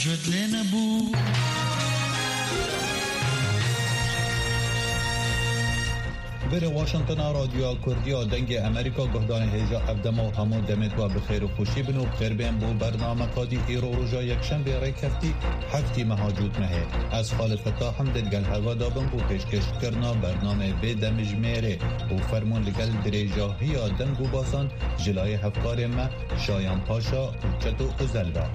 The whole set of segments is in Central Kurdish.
جد لنبو بر واشنگتن رادیو کردیا دنگ امریکا گهدان هیجا افدما و همون دمت و بخیر و خوشی بنو بخیر بین بو برنامه قادی ایرو روژا یک شنبه ری کفتی هفتی مهاجود مهه از خالد فتاح هم دلگل هوا دابن بو پیشکش کرنا برنامه به دمجمیره و فرمون لگل دریجاهی دنگ و باسان جلای هفکار ما شایان پاشا و چتو و زلبه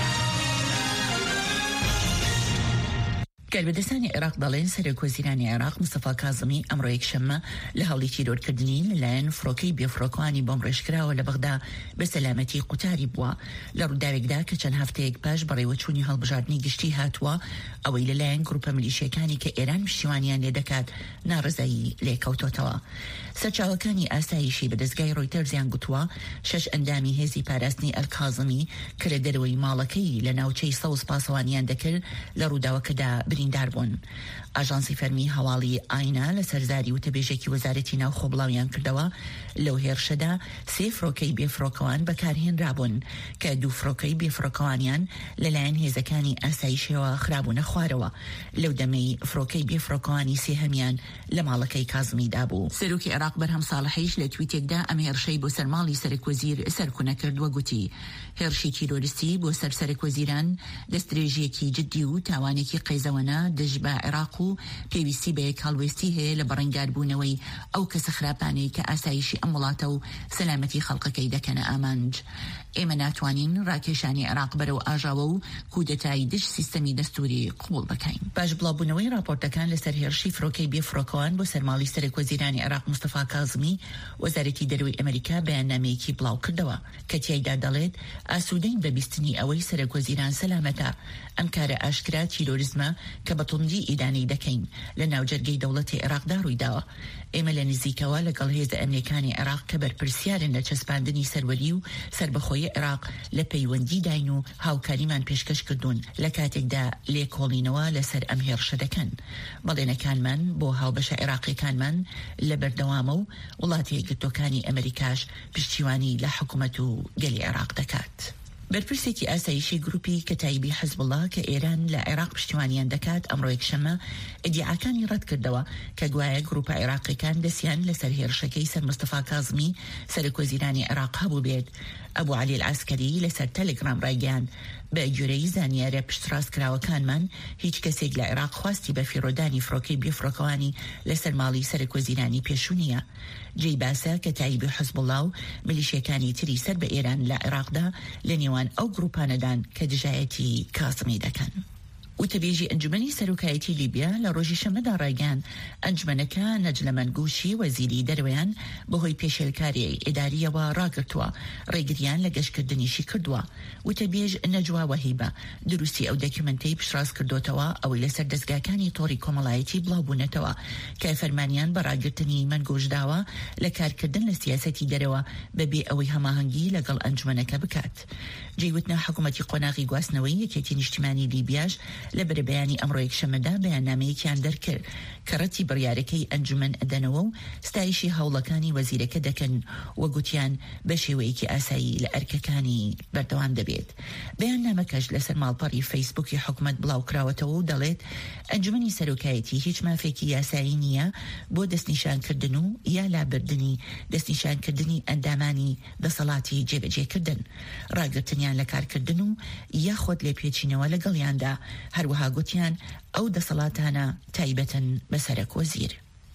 کاربردەسانی عێراق دەڵێن سەرۆکوەزیرانی عێراق مستەفا کاظمی ئەمڕۆ یەکشەممە لە هەوڵی تیرۆرکردنی لەلایەن فڕۆکەی بێفڕۆکەوانی بۆم ڕێژکراوە لە بەغدا بە سەلامەتی قوتاری بووە لە ڕووداوێکدا کە چەند هەفتەیەک پاش بەڕێوەچوونی هەڵبژاردننی گشتی هاتووە ئەوەی لەلایەن گروپە میلیشیەکانی کە ئێران پشتیوانیان لێ دەکات ناڕزایی لێکەوتۆتەوە. سەرچاوەکانی ئاسایشی بە دەستگای ڕۆیتەرزیان گوتووە 6 ئەندامی هێزی پاراستنی ئەلکاظمی کە لە دەرەوەی ماڵەکەی لە ناوچەی سەوز پاسەوانیان دەکرد لە ڕووداوەکەدا بریندار بوون. ئاژانسی فەرمی هەواڵی ئاینا لە سەرزاری وتەبێژێکی وەزارەتی ناوخۆ بڵاویان کردەوە لەو هێرشەدا 3 فڕۆکەی بێفڕۆکەوان بەکارهێنرابوون کە 2 فڕۆکەی بێفڕۆکەوانیان لەلایەن هێزەکانی ئاسایشەوە خرابوونە خوارەوە. لەو دەمەی فڕۆکەی بێفڕۆکەوانی سێهەمیان لە ماڵەکەی کازمیدا بوو. سەرۆکی عێراق بەرهەم ساڵحیش لە تویتێکدا ئەم هێرشەی بۆ سەرماڵی سەرۆکوەزیر سەرکوونە کردووە گوتی هێرشی تیرۆریستی بۆ سەر سەرۆکوەزیران دەستدرێژیەکی جددی و تاوانێکی قەیزەوەنە دژ بە عێراق و پێویستی بە یەک هەڵوێستی هەیە لە بەڕەنگاربوونەوەی ئەو کەسە خراپانەی کە ئاسایشی ئەم وڵاتە و سەلامەتی خەڵکەکەی دەکەنە ئامانج. ئێمە ناتوانین ڕاکێشانی عێراق بەرەو ئاژاوە و کودەتایی دژ سیستەمی دەستوری قبول بکەین. باش بڵاوبوونەوەی راپۆرتەکان لەسەر هێرشی فڕۆکەی بێفڕۆکەوان بۆ سەرماڵی سەرۆکوەزیرانی عێراق مستەفا کاظمی وەزارەتی دەرەوەی ئەمریکا بەیاننامەیەکی بڵاو کردەوە کە تیایدا دەڵێت ئاسوودەین بە بیستنی ئەوەی سەرۆکوەزیران سەلامەتە. ئەم کارە ئاشکرا تیرۆریزمە کە بەتوندی ئیدانی دەکەین لە ناوجەرگەی دەوڵەتی عێراقدا ڕوویداوە. ئێمە لە نزیکەوە لەگەڵ هێزە ئەمریکانی عێراق کە بەرپرسیارن لە چەسپاندنی سەروەری و سربەخۆیی عێراق لە پەیوەندی داین و هاوکاریمان پێشکەش کردوون لە کاتێکدا لێکۆڵینەوە لەسەر ئەم هێرشە دەکەن. بەڵێنەکانمان بۆ هاوبەشە عێراقیەکانمان لە بەردەوامە و وڵاتی یەکگرتووەکانی ئەمریکاش پشتیوانی لە حکوومەت و گەلی عێراق دەکات. بەرپرسێکی ئاسایشی گروپی کەتایبی حزبڵڵا کە ئێران لە عێراق پشتیوانیان دەکات ئەمڕۆ یەکشەممە ئیدعاکانی ڕەت کردەوە کە گوایە گروپە عێراقیەکان دەستیان لەسەر هێرشەکەی سەر مستەفا کاظمی سەرۆکوەزیرانی عێراق هەبوو بێت. ئەبوو عەلی العەسکەری لەسەر تەلەگرام ڕایگەیاند بە گوێرەی زانیارە پشتڕاستکراوەکانمان هیچ کەسێک لە عێراق خواستی بە فیرۆدانی فڕۆکەی بێفڕۆکەوانی لەسەر ماڵی سەرۆکوەزیرانی پێشوونیە. جێی باسە کە تایبی حزبڵڵا و میلیشیەکانی تری سەر بە ئێران لە عێراقدا لە نێوان ئەو گروپانەدان کە دژایەتی کاظمی دەکەن. وتەبێژی ئەنجومەنی سەرۆکایەتی لیبیا لە ڕۆژی شەمەدا ڕایگەیاند ئەنجومەنەکە نەجلەمەن گوشی وەزیری دەرەوەیان بەهۆی پێشێلکاری ئێداریەوە ڕاگرتووە ڕێگریان لە گەشتکردنیشی کردووە. وتەبێژ نەجوا وەهیبە دروستی ئەو دەکیومنتەی پشتڕاست کردوتەوە ئەوەی لەسەر دەستگاکانی تۆڕی کۆمەڵایەتی بڵاوبوونەتەوە کە فەرمانیان بە ڕاگرتنی مەنگۆژداوە لە کارکردن لە سیاسەتی دەرەوە بەبێ ئەوەی هەماهەنگی لەگەڵ ئەنجومەنەکە بکات. جێوتنە حکوومەتی قۆناغی گواستنەوەی یەکێتی نیشتیمانی لیبیاش لە بەرەبەیانی ئەمڕۆ یەکشەممەدا بەیاننامەیەکیان دەرکرد کە ڕەتی بڕیارەکەی ئەنجومەن ئەدەنەوە و ستایشی هەوڵەکانی وەزیرەکە دەکەن وە گوتیان بە شێوەیەکی ئاسایی لە ئەرکەکانی بەردەوام دەبێت. بەیاننامەکەش لەسەر ماڵپەڕی فەیسبووکی حکوومەت بڵاوکراوەتەوە و دەڵێت ئەنجومەنی سەرۆکایەتی هیچ مافێکی یاسایی نییە بۆ دەستنیشانکردن و یا لابردنی دەستنیشانکردنی ئەندامانی دەسەڵاتی جێبەجێکردن، ڕاگرتنیان لە کارکردن و یاخۆت لێپێچینەوە لەگەڵیاندا. هەروەها گوتیان ئەو دەسەڵاتانە تایبەتەن بە سەرۆکوەزیر.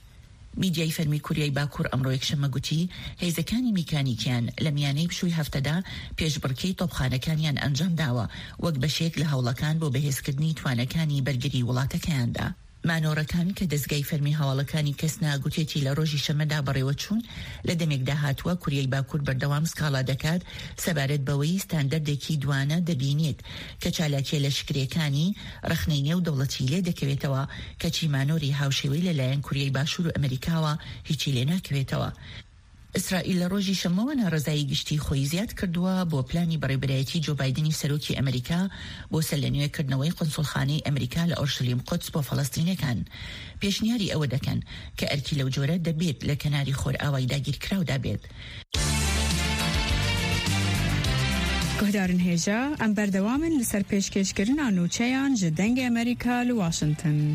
میدیای فەرمی کوریای باکوور ئەمڕۆ یەکشەممە گوتی هێزەکانی میکانیکیان لە میانەی پشووی هەفتەدا پێشبڕکەی تۆپخانەکانیان ئەنجام داوە وەک بەشێک لە هەوڵەکان بۆ بەهێزکردنی توانەکانی بەرگری وڵاتەکەیاندا. مانۆڕەکان کە دەستگای فەرمی هەواڵەکانی کەسنا گوتێتی لە ڕۆژی شەمەدا بەڕێوە چوون لە دەمێکدا هاتووە کوریای باکوور بەردەوام سکاڵا دەکات سەبارەت بەوەی ستاندەردێکی دوانە دەبینێت کە چالاکیە لە شکرەکانی ڕخنەی و دەوڵەتی لێ دەکەوێتەوە کەچی مانۆری هاوشێوەی لەلایەن کوریای باشوور و ئەمریکاوە هیچی لێ ناکەوێتەوە. ئیسرائیل لە ڕۆژی شەمەوە ناڕزایی گشتی خۆی زیاد کردووە بۆ پلانی بەڕێبەرایەتی جو بایدنی سەرۆکی ئەمریکا بۆ سەرلەنوێکردنەوەی قونسوڵخانەی ئەمریکا لە ئۆرشلیم قودس بۆ فەڵەستینەکان. پێشنیاری ئەوە دەکەن کە ئەرکی لەو جۆرە دەبێت لە کەناری خۆرئاوای داگیرکراودا بێت. گهدارن هجا ام بردوامن لسر پیشکشکرین آنوچهان جدنگ امریکا لواشنطن.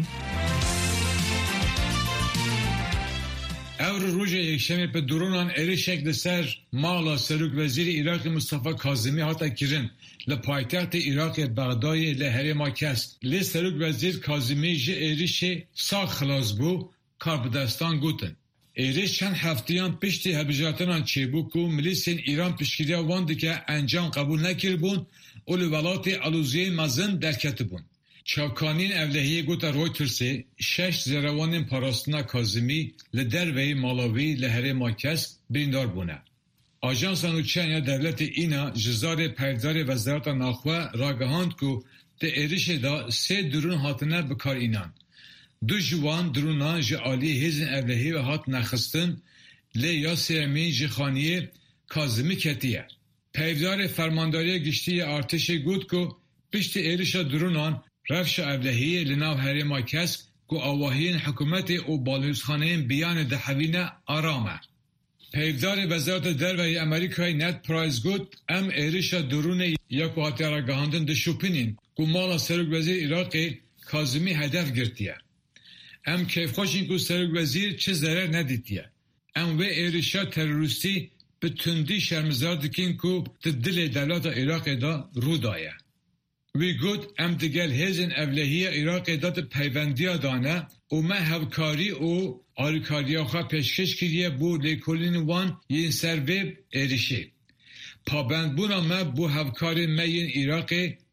اور روز یکشنبه به درونان ارشک لسر مالا سروک وزیر عراق مصطفی کاظمی هاتا کرن لپایتخت عراق بغداد لهرما کست لسروک وزیر کاظمی ج ارش سا خلاص بو کاربدستان گوتن ایرش چند هفتیان پشتی هبجاتنان چیبوک و ملیسین ایران پشکیریا واند که انجام قبول نکر بون اول ولات علوزیه مزن درکت بون. چاکانین اولهیه گوتا رویترسی 6 زیروان پاراستنا کاظمی لدروی مالاوی لهره ماکست بریندار بونه. آژانس نوچهان دولت اینا جزار پایدار وزارت ناخواه راگهاند که ده ایرش دا 3 درون هاتنه بکار اینان. 2 جوان درونان جعالی هزین اولهی و هات نخستن لی یاسی امین جخانیه کاظمی کتیه. پیدار فرمانداری گشتی ارتش گود که پشت ایرش درونان رفش اولهی لناو هرما کس که آواهین حکومت او بالوزخانه بیان دهوینه آرامه. پیدار وزارت دروی امریکای نت پرایز گود ام ایرش درون یک وقتی را گهاندن دشوپینین که مالا سروک وزیر عراقی کاظمی هدف گرتیه. ام کیف خوشین که سروک وزیر چه ضرر ندیدیه. ام و ایرشا تروریستی به تندی شرمزار دکین که دل دولت عراق دا رو دایه. وی گود ام دگل هزین اولهی عراق دا پیوندی دانه و ما هفکاری و آریکاری آخوا پیشکش کریه بو لیکولین وان یین سرویب ایرشی. پابند بونا ما بو هفکاری مین عراق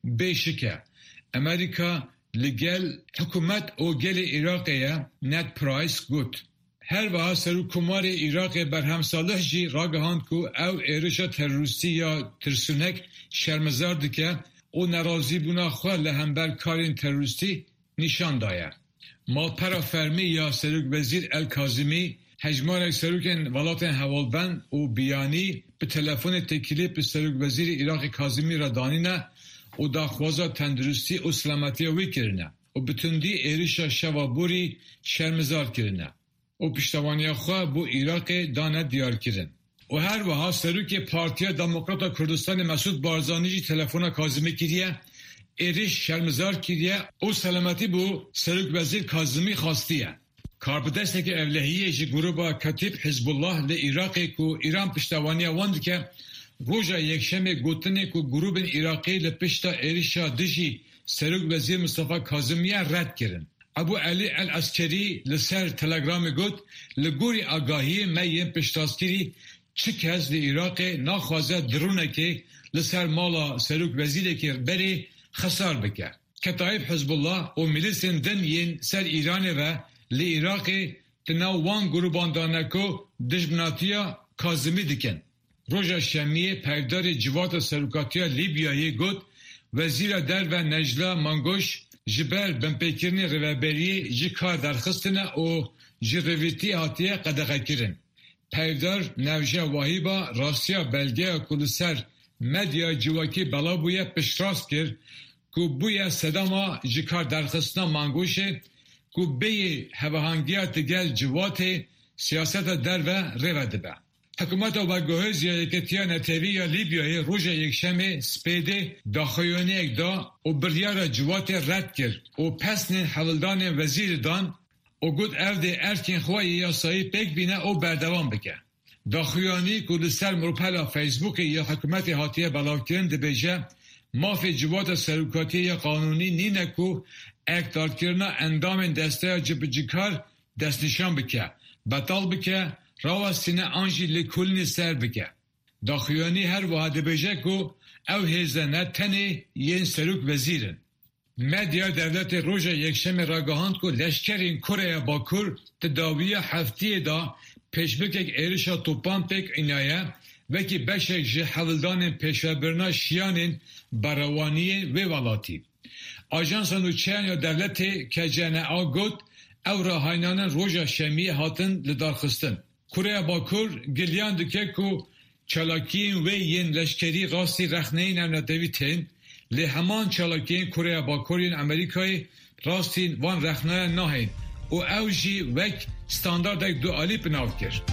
بیشکه. امریکا لگل حکومت او گل عراقیه نت پرایس گود. هر وها سرو کمار عراق برهم صالح جی راگهاند که او ایرشا تروریستی یا ترسونک شرمزار دکه او نرازی بونا خواه لهمبر کارین تروریستی نشان دایه. مالپرا فرمی یا سروک وزیر الکاظمی هجمار سروکن ولاتن حوالبند و بیانی به تلفن تکیلی به سروک وزیر عراق کاظمی را دانینه و داخوازا تندرستی و سلامتی وی کرنه و بتندی ایرشا شوابوری شرمزار کرنه و پشتوانی خواه بو عراق دانه دیار کرن. و هر وها سروک پارتیا دموکرات کردستان مسعود بارزانی جی تلفون کاظمی کریه ایرش شرمزار کریه و سلامتی بو سروک وزیر کاظمی خواستیه. کاربدسته که اولهیه جی گروبا کتیب حزب الله لعراقی که ایران پشتوانی واند که روژا یکشنبه گوتنه که گروب عراقی لپشتا ایرشا دجی سروک وزیر مصطفی کاظمیه رد کرن. ابو علی العسکری لسر تلگرام گوت لگوری آگاهی میم پشتاسکری چه کس لی عراق ناخوازه درونه که لسر مالا سروک وزیره که بری خسار بکه. کتایب حزب الله و ملیسین دن ین سر ایرانه و لی عراق تناو وان گروبان دانکو دجمناتیا کاظمی دکن. روژا شمیه پیدار جوات سروکاتیا لیبیایی گوت وزیر در و نجلا مانگوش جبر بمپیکرنی روابری جی کار درخستنه و جی رویتی هاتیه قدقه کرن. پیدار نوجه واهیبا راسیا بلگه کلوسر مدیا جواکی بلا بویه پشتراست کرد که بویه صداما جی کار درخستنه مانگوشه که بی هوهانگیات گل جوات سیاست در و روده به. حکومت و گوهز یا یکتیا نتوی یا لیبیای روژ یکشنبه سپیده داخویانی اکدا و بریار جوات رد کرد و پسنین حولدان وزیر دان و گود افده ارکین خواهی یاسایی پیک بینه و بردوام بکه. داخویانی که لسر مروپلا فیسبوک یا حکومت حاتیه بلاو کرن ده بیجه مافی جوات سروکاتی یا قانونی نینه که اکدار کرنا اندام دسته جبجیکار دست نشان بکه بطال بکه راوستینه آنجی لکولنی سر بکه. داخویانی هر واحد بجه که او هزنه تنه ین سروک وزیرن. مدیا دولت روژ یکشنبه راگهاند که لشکرین کره باکور تداوی هفتی دا پیشبک ایرشا توپان پیک اینایه وکی بشک جه حولدان پیشوبرنا شیانین براوانی و ولاتی. آژانس نوچهان یا دولت کجانه آگود او راهاینان روژا شمیه هاتن لدارخستن. کره باکور گلیان دکه که چالاکین و ین لشکری راستی رخنه نمنتوی تین لی همان چالاکین کره باکورین امریکای راستی وان رخنه ناهین و او جی وک ستاندارد اک دوالی پناف کرد.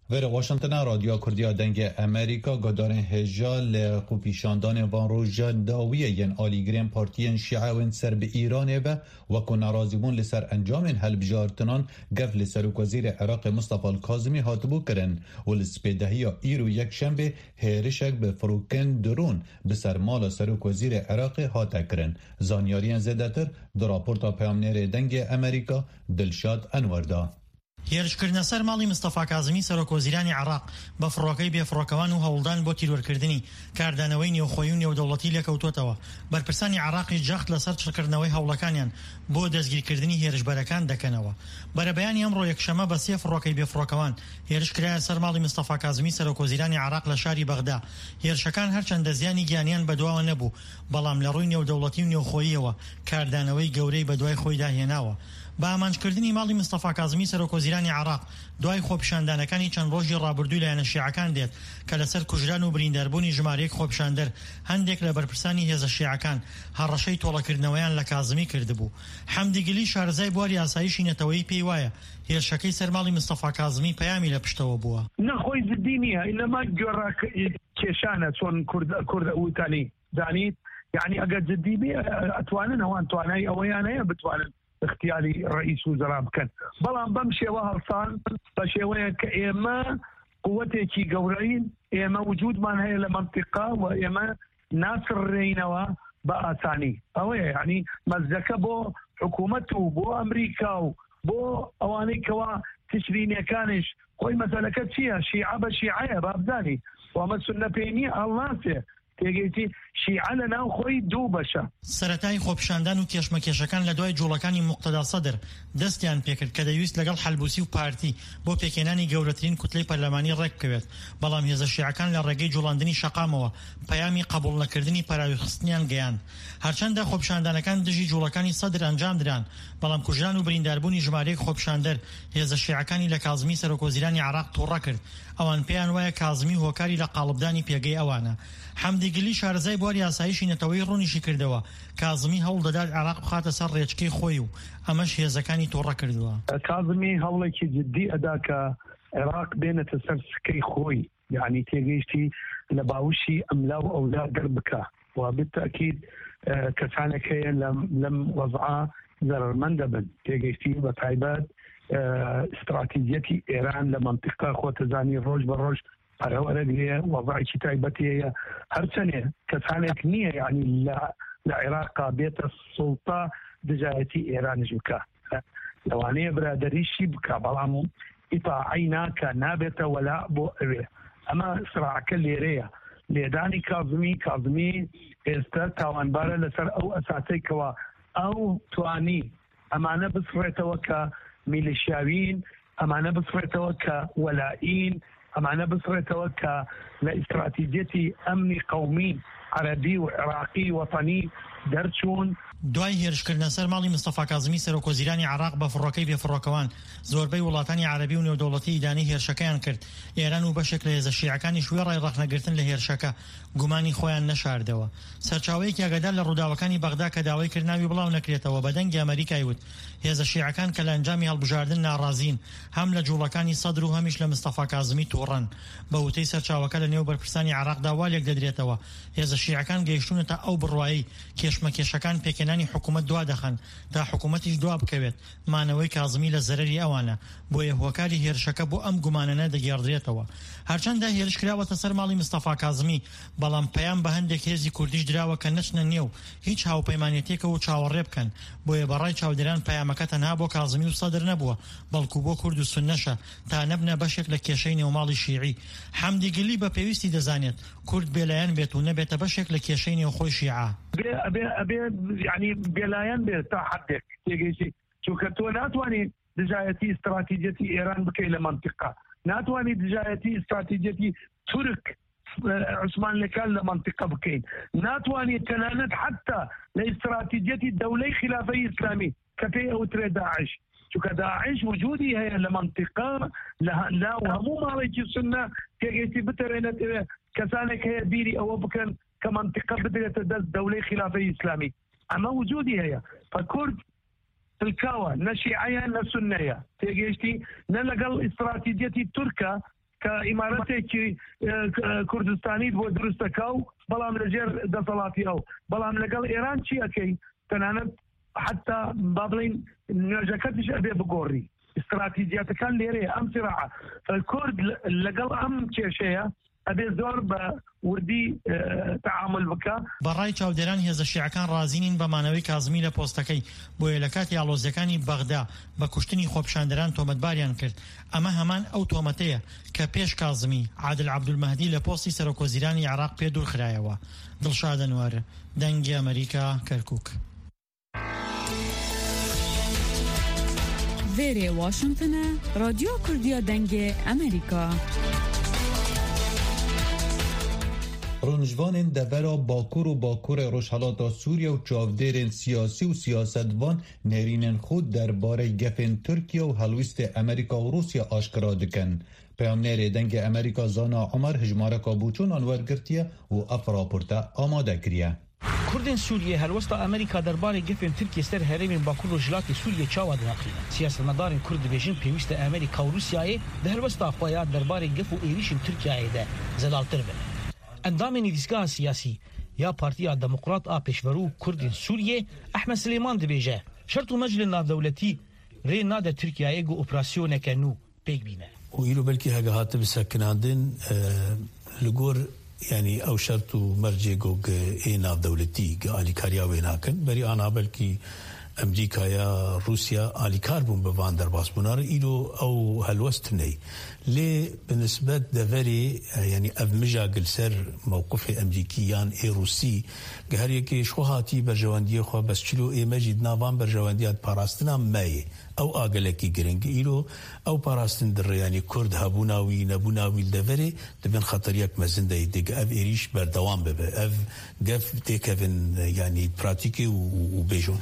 ور واشنطن رادیو کردیا دنگ امریکا گدارن هجال خوپیشاندان وان روژا داویه ین آلیگرین پارتیین شیعه و سر به ایران و کن نرازیبون لسر انجام هل بجارتنان گف لسر وزیر عراق مصطفى الكاظمی هاتبو کرن و لسپیدهی ایرو یک شنبه هیرشک به فروکن درون بسر مال سر وزیر عراق هاتا کرن. زانیارین زدتر در راپورتا پیامنیر دنگ امریکا دلشاد انوردا. هێرشکردنە سەر ماڵی مستەفا کازمی سەرۆکوەزیرانی عێراق بە فڕۆکەی بێفڕۆکەوان و هەوڵدان بۆ تیرۆرکردنی کاردانەوەی نێوخۆیی و نێودەوڵەتی لەکەوتوتەوە. بەرپرسانی عێراقی جەخت لەسەر چڕکردنەوەی هەوڵەکانیان بۆ دەستگیرکردنی هێرشبەرەکان دەکەنەوە. بەرەبەیانی ئەمڕۆ یەکشەمە بە 3 فڕۆکەی بێفڕۆکەوان هێرشکرایە سەر ماڵی مستەفا کازمی سەرۆکوەزیرانی عێراق لە شاری بەغدا. هێرشەکان هەرچەندە زیانی گیانیان بەدواوە نەبوو، بەڵام لە ڕووی نێودەوڵەتی و نێوخۆییەوە کاردانەوەی گەورەی بەدوای خۆی داهێناوە. با ئامانجکردنی ماڵی مستەفا کازمی سەرۆکوەزیرانی عێراق دوای خۆپیشاندانەکانی چەند ڕۆژی ڕابردووی لایەنە شیعەکان دێت کە لەسەر کوژران و برینداربوونی ژمارەیەک خۆپیشاندەر هەندێک لە بەرپرسانی هێزە شیعەکان هەڕەشەی تۆڵەکردنەوەیان لە کازمی کردبوو. حەمدی گلی شارەزای بواری ئاسایشی نەتەوەیی پێی وایە هێرشەکەی سەر ماڵی مستەفا کازمی پەیامی لە پشتەوە بووە. نەخۆی زدی نییە ئینەما گۆڕا کێشانە چۆن کورد ئەوتانی دانیت، یعنی ئەگەر جدی بێ ئەتوانن ئەوان توانای ئەوەیان هەیە بتوانن اختیاری رئیس وزرا بکەن، بەڵام بەم شێوە هەڵسان بە شێوەیە کە ئێمە قووەتێکی گەورەین، ئێمە وجودمان هەیە لە منطقە و ئێمە ناسڕێینەوە بە ئاسانی. ئەوەیە یعنی مەزەکە بۆ حکوومەت و بۆ ئەمریکا و بۆ ئەوانەی کەوا تشرینیەکانش خۆی مەسەلەکە چییە؟ شیعە بە شیعەیە بابزانی وەمە سونە پێی نییە ئەڵناسێ تێگەیتی شیعە لە ناو خۆی دوو بەشە. سەرەتای خۆپیشاندان و کێشمەکێشەکان لە دوای جوڵەکانی موقتەدا سەدر دەستیان پێکرد کە دەویست لەگەڵ حەلبوسی و پارتی بۆ پێکێنانی گەورەترین کوتلەی پەرلەمانی ڕێک بکەوێت، بەڵام هێزە شیعەکان لە ڕێگەی جوڵاندنی شەقامەوە پەیامی قبوڵ نەکردنی پەراویخستنیان گەیاند. هەرچەندە خۆپیشاندانەکان دژی جوڵەکانی سەدر ئەنجام دران، بەڵام کوژران و برینداربوونی ژمارەیەک خۆپیشاندەر هێزە شیعەکانی لە کازمی سەرۆکوەزیرانی عێراق تووڕە کرد. ئەوان پێیان وایە کازمی هۆکاری لە قاڵبدانی پێگەی ئەوانە. حەمدی گلی شارەزای بواری ئاسایشی نەتەوەی ڕوونیشی کردەوە کازمی هەوڵ دەدات عێراق بخاتە سەر ڕێچکەی خۆی و ئەمەش هێزەکانی تۆڕە کردووە. کازمی هەوڵێکی جدی ئەدا کە عێراق بێنێتە سەر سکەی خۆی، یعنی تێگەیشتی لە باوشی ئەملا و ئەولا دەر بکە و بالتەکید کەسانێک هەیە لەم وەزعە زەرمەندە بن، تێگەیشتی بە تایبەت استراتیجیەتی ئێران لە منطقە خۆتەزانی ڕۆژ بە ڕۆژ پەرەوەرە هەیە، وەزعێکی تایبەتی هەیە، هەرچەندێ کەسانێک نییە یعنی لە عێراقا بێتە سوڵتە دژایەتی ئێرانش بکە، لەوانەیە برادەریشی بکە، بەڵام ئیتاعی ناکە، نابێتە وەلا بۆ ئەوێ. ئەمە سراعەکە لێرەیە. لێدانی کازمی ئێستا تاوانبارە لەسەر ئەو ئەساسەی کەوا ئەو توانی ئەمانە بسڕێتەوە کە میلیشیاوین، ئەمانە بسڕێتەوە کە وەلائین، ئەمانە بسڕێتەوە کە لە ئیستراتیجێتی ئەمنی قەومی عەرەبی و عێراقی وەتەنی دەرچوون. دوای هێرشکردنە سەر ماڵی مستەفا کازمی سەرۆکوەزیرانی عێراق بە فڕۆکەی بێفڕۆکەوان زۆربەی وڵاتانی عەرەبی و نێودەوڵەتی ئیدانی هێرشەکەیان کرد. ئێران و بەشێک لە هێزە شیعەکانی شوێ ڕای ڕەخنەگرتن لە هێرشەکە گومانی خۆیان نەشاردەوە. سەرچاوەیەکی ئاگادار لە ڕووداوەکانی بەغدا کە داوای کرد ناوی بڵاو نەکرێتەوە بە دەنگی ئەمریکای وت هێزە شیعەکان کە لە ئەنجامی هەڵبژاردن ناڕازین، هەم لە جوڵەکانی سەدر و هەمیش لە مستەفا کازمی تووڕەن. بە وتەی سەرچاوەکە لە نێو بەرپرسانی عێراقدا والێک دەدرێتەوە هێزە شیعەکان گەیشتونەتە ئەو بڕوایی کێشمەکێشەکان پێکێنانی حکوومەت دوا دەخەن تا حکوومەتیش دوا بکەوێت مانەوەی کازمی لە زەرەری ئەوانە، بۆیە هۆکاری هێرشەکە بۆ ئەم گومانەنە دەگێڕدرێتەوە. هەرچەندە هێرش کراوەتە سەر ماڵی مستەفا کازمی، بەڵام پەیام بە هەندێک هێزی کوردیش دراوە کە نەچنە نێو هیچ هاوپەیمانێتێکە و چاوەڕێ بکەن، بۆیە بەڕای چاودێران پەیامەکە تەنها بۆ کازمی و سەدر نەبووە، بەڵکو بۆ کورد و سوننەشە تا نەبنە بەشێک لە کێشەی نێوماڵی شیعی. حەمدی گلی بە پێویستی دەزانێت کورد بێلایەن بێت و نەبێتە بەشێک لە کێشەی نێوخۆی شیعە. يعني بێلایەن بێت تا حدێک تێگەیشتی، چونکە تۆ ناتوانێ دژایەتی استراتیجەتی ئێران بکەی لە منطقە، ناتوانێ دژایەتی استراتیجەتی تورک عوسمانیەکان لە منطقە بکەین، ناتوانێت تەنانەت حتا لە استراتیجەتی دەولەی خلافەی ئیسلامی کە پێی ئەوترێ داعش، چونکە داعش وجودی هەیە لە منطقە لە هەموو ماڵێکی سنە تێگەیشتی بتەوێنێت کەسانێک هەیە بیری ئەوە بکەن کە منطقە بدرێتە دەست دەولەی خلافەی ئیسلامی. ئەمە وجودی هەیە. فکورد تلکاوە نە شیعەیە نە سوننەیە، تێگەیشتی نە لەگەڵ ئیستراتیجەتی تورکە كإماراتي كردستاني بو درستكاو بلام لجير دسالاتي أو بلام لقل إيران شي أكي تنانت حتى بابلين نجاكتش أبي بقوري استراتيجيات كان ليري أم صراحة فالكرد لقل أم كيشيا أبي زور بوردي تعامل بك بەڕای چاودێران هێزە شیعەکان رازینین بە مانەوەی کازمی لە پۆستەکەی بۆیە لە کاتی ئاڵۆزیەکانی بەغدا بە کوشتنی خۆپیشاندەران تۆمەتباریان کرد. ئەمە هەمان ئەو تۆمەتەیە کە پێش کازمی عادل عەبدولمەهدی لە پۆستی سەرۆکوەزیرانی عێراق پێ دوورخرایەوە. دڵشاد ئەنوار، دەنگی ئەمریکا، کەرکووک. وێرێ واشنگتنە، رادیۆ کوردیە دەنگێ ئەمریکا. رونجوان دورا باکور و باکور روشهلاتا سوریه و چاودرین سیاسی و سیاستوان نرینن خود درباره گفن ترکیه و هلویست امریکا و روسیه آشکرا دکن. پیامنر دنگ امریکا زانا عمر هجماره کابوچون آنورگرتیه و افراپورتا آماده کریه. کردن سوریه هلوستا امریکا درباره گفن ترکیه سر هرمین باکور و جلاتی سوریه چاوا دنقلینه. سیاستمداران کرد بیشتر پیوست امریکا و روسیه ده هلوستا خواهد درباره گف و ایریشن ترکیه ده زدالتر بنه. اندام نویسگاه سیاسی یا پارتیا دموکرات پیشورو کردن سوریه احمد سلیمان دبیجه شرط مجلس ناودولتی ری ناده ترکیه گو اپراسیون کنو پیک بینه و ایرو بلکی هگه هاته بسکناندن لگور يعني او شرط مرجع گو ای ناودولتی گالی کاریا ویناکن بری آنا بلکی امریکا یا روسيا آلی کار بون بوان در باس بونار ایلو او هلوستنی لي بالنسبة دفري يعني أفمجا قلسر موقف أمريكيان إي روسي قهر يكي شو هاتي برجواندية خوا بس چلو إي مجد نافان برجوانديات باراستنا ماي أو آقلكي قرنگ إيلو أو باراستن در يعني كرد هابوناوي نبوناوي الدفري دبن خطر يك مزنده يدق أف إيريش بردوام ببه أف قف تيكفن يعني براتيكي وبيجون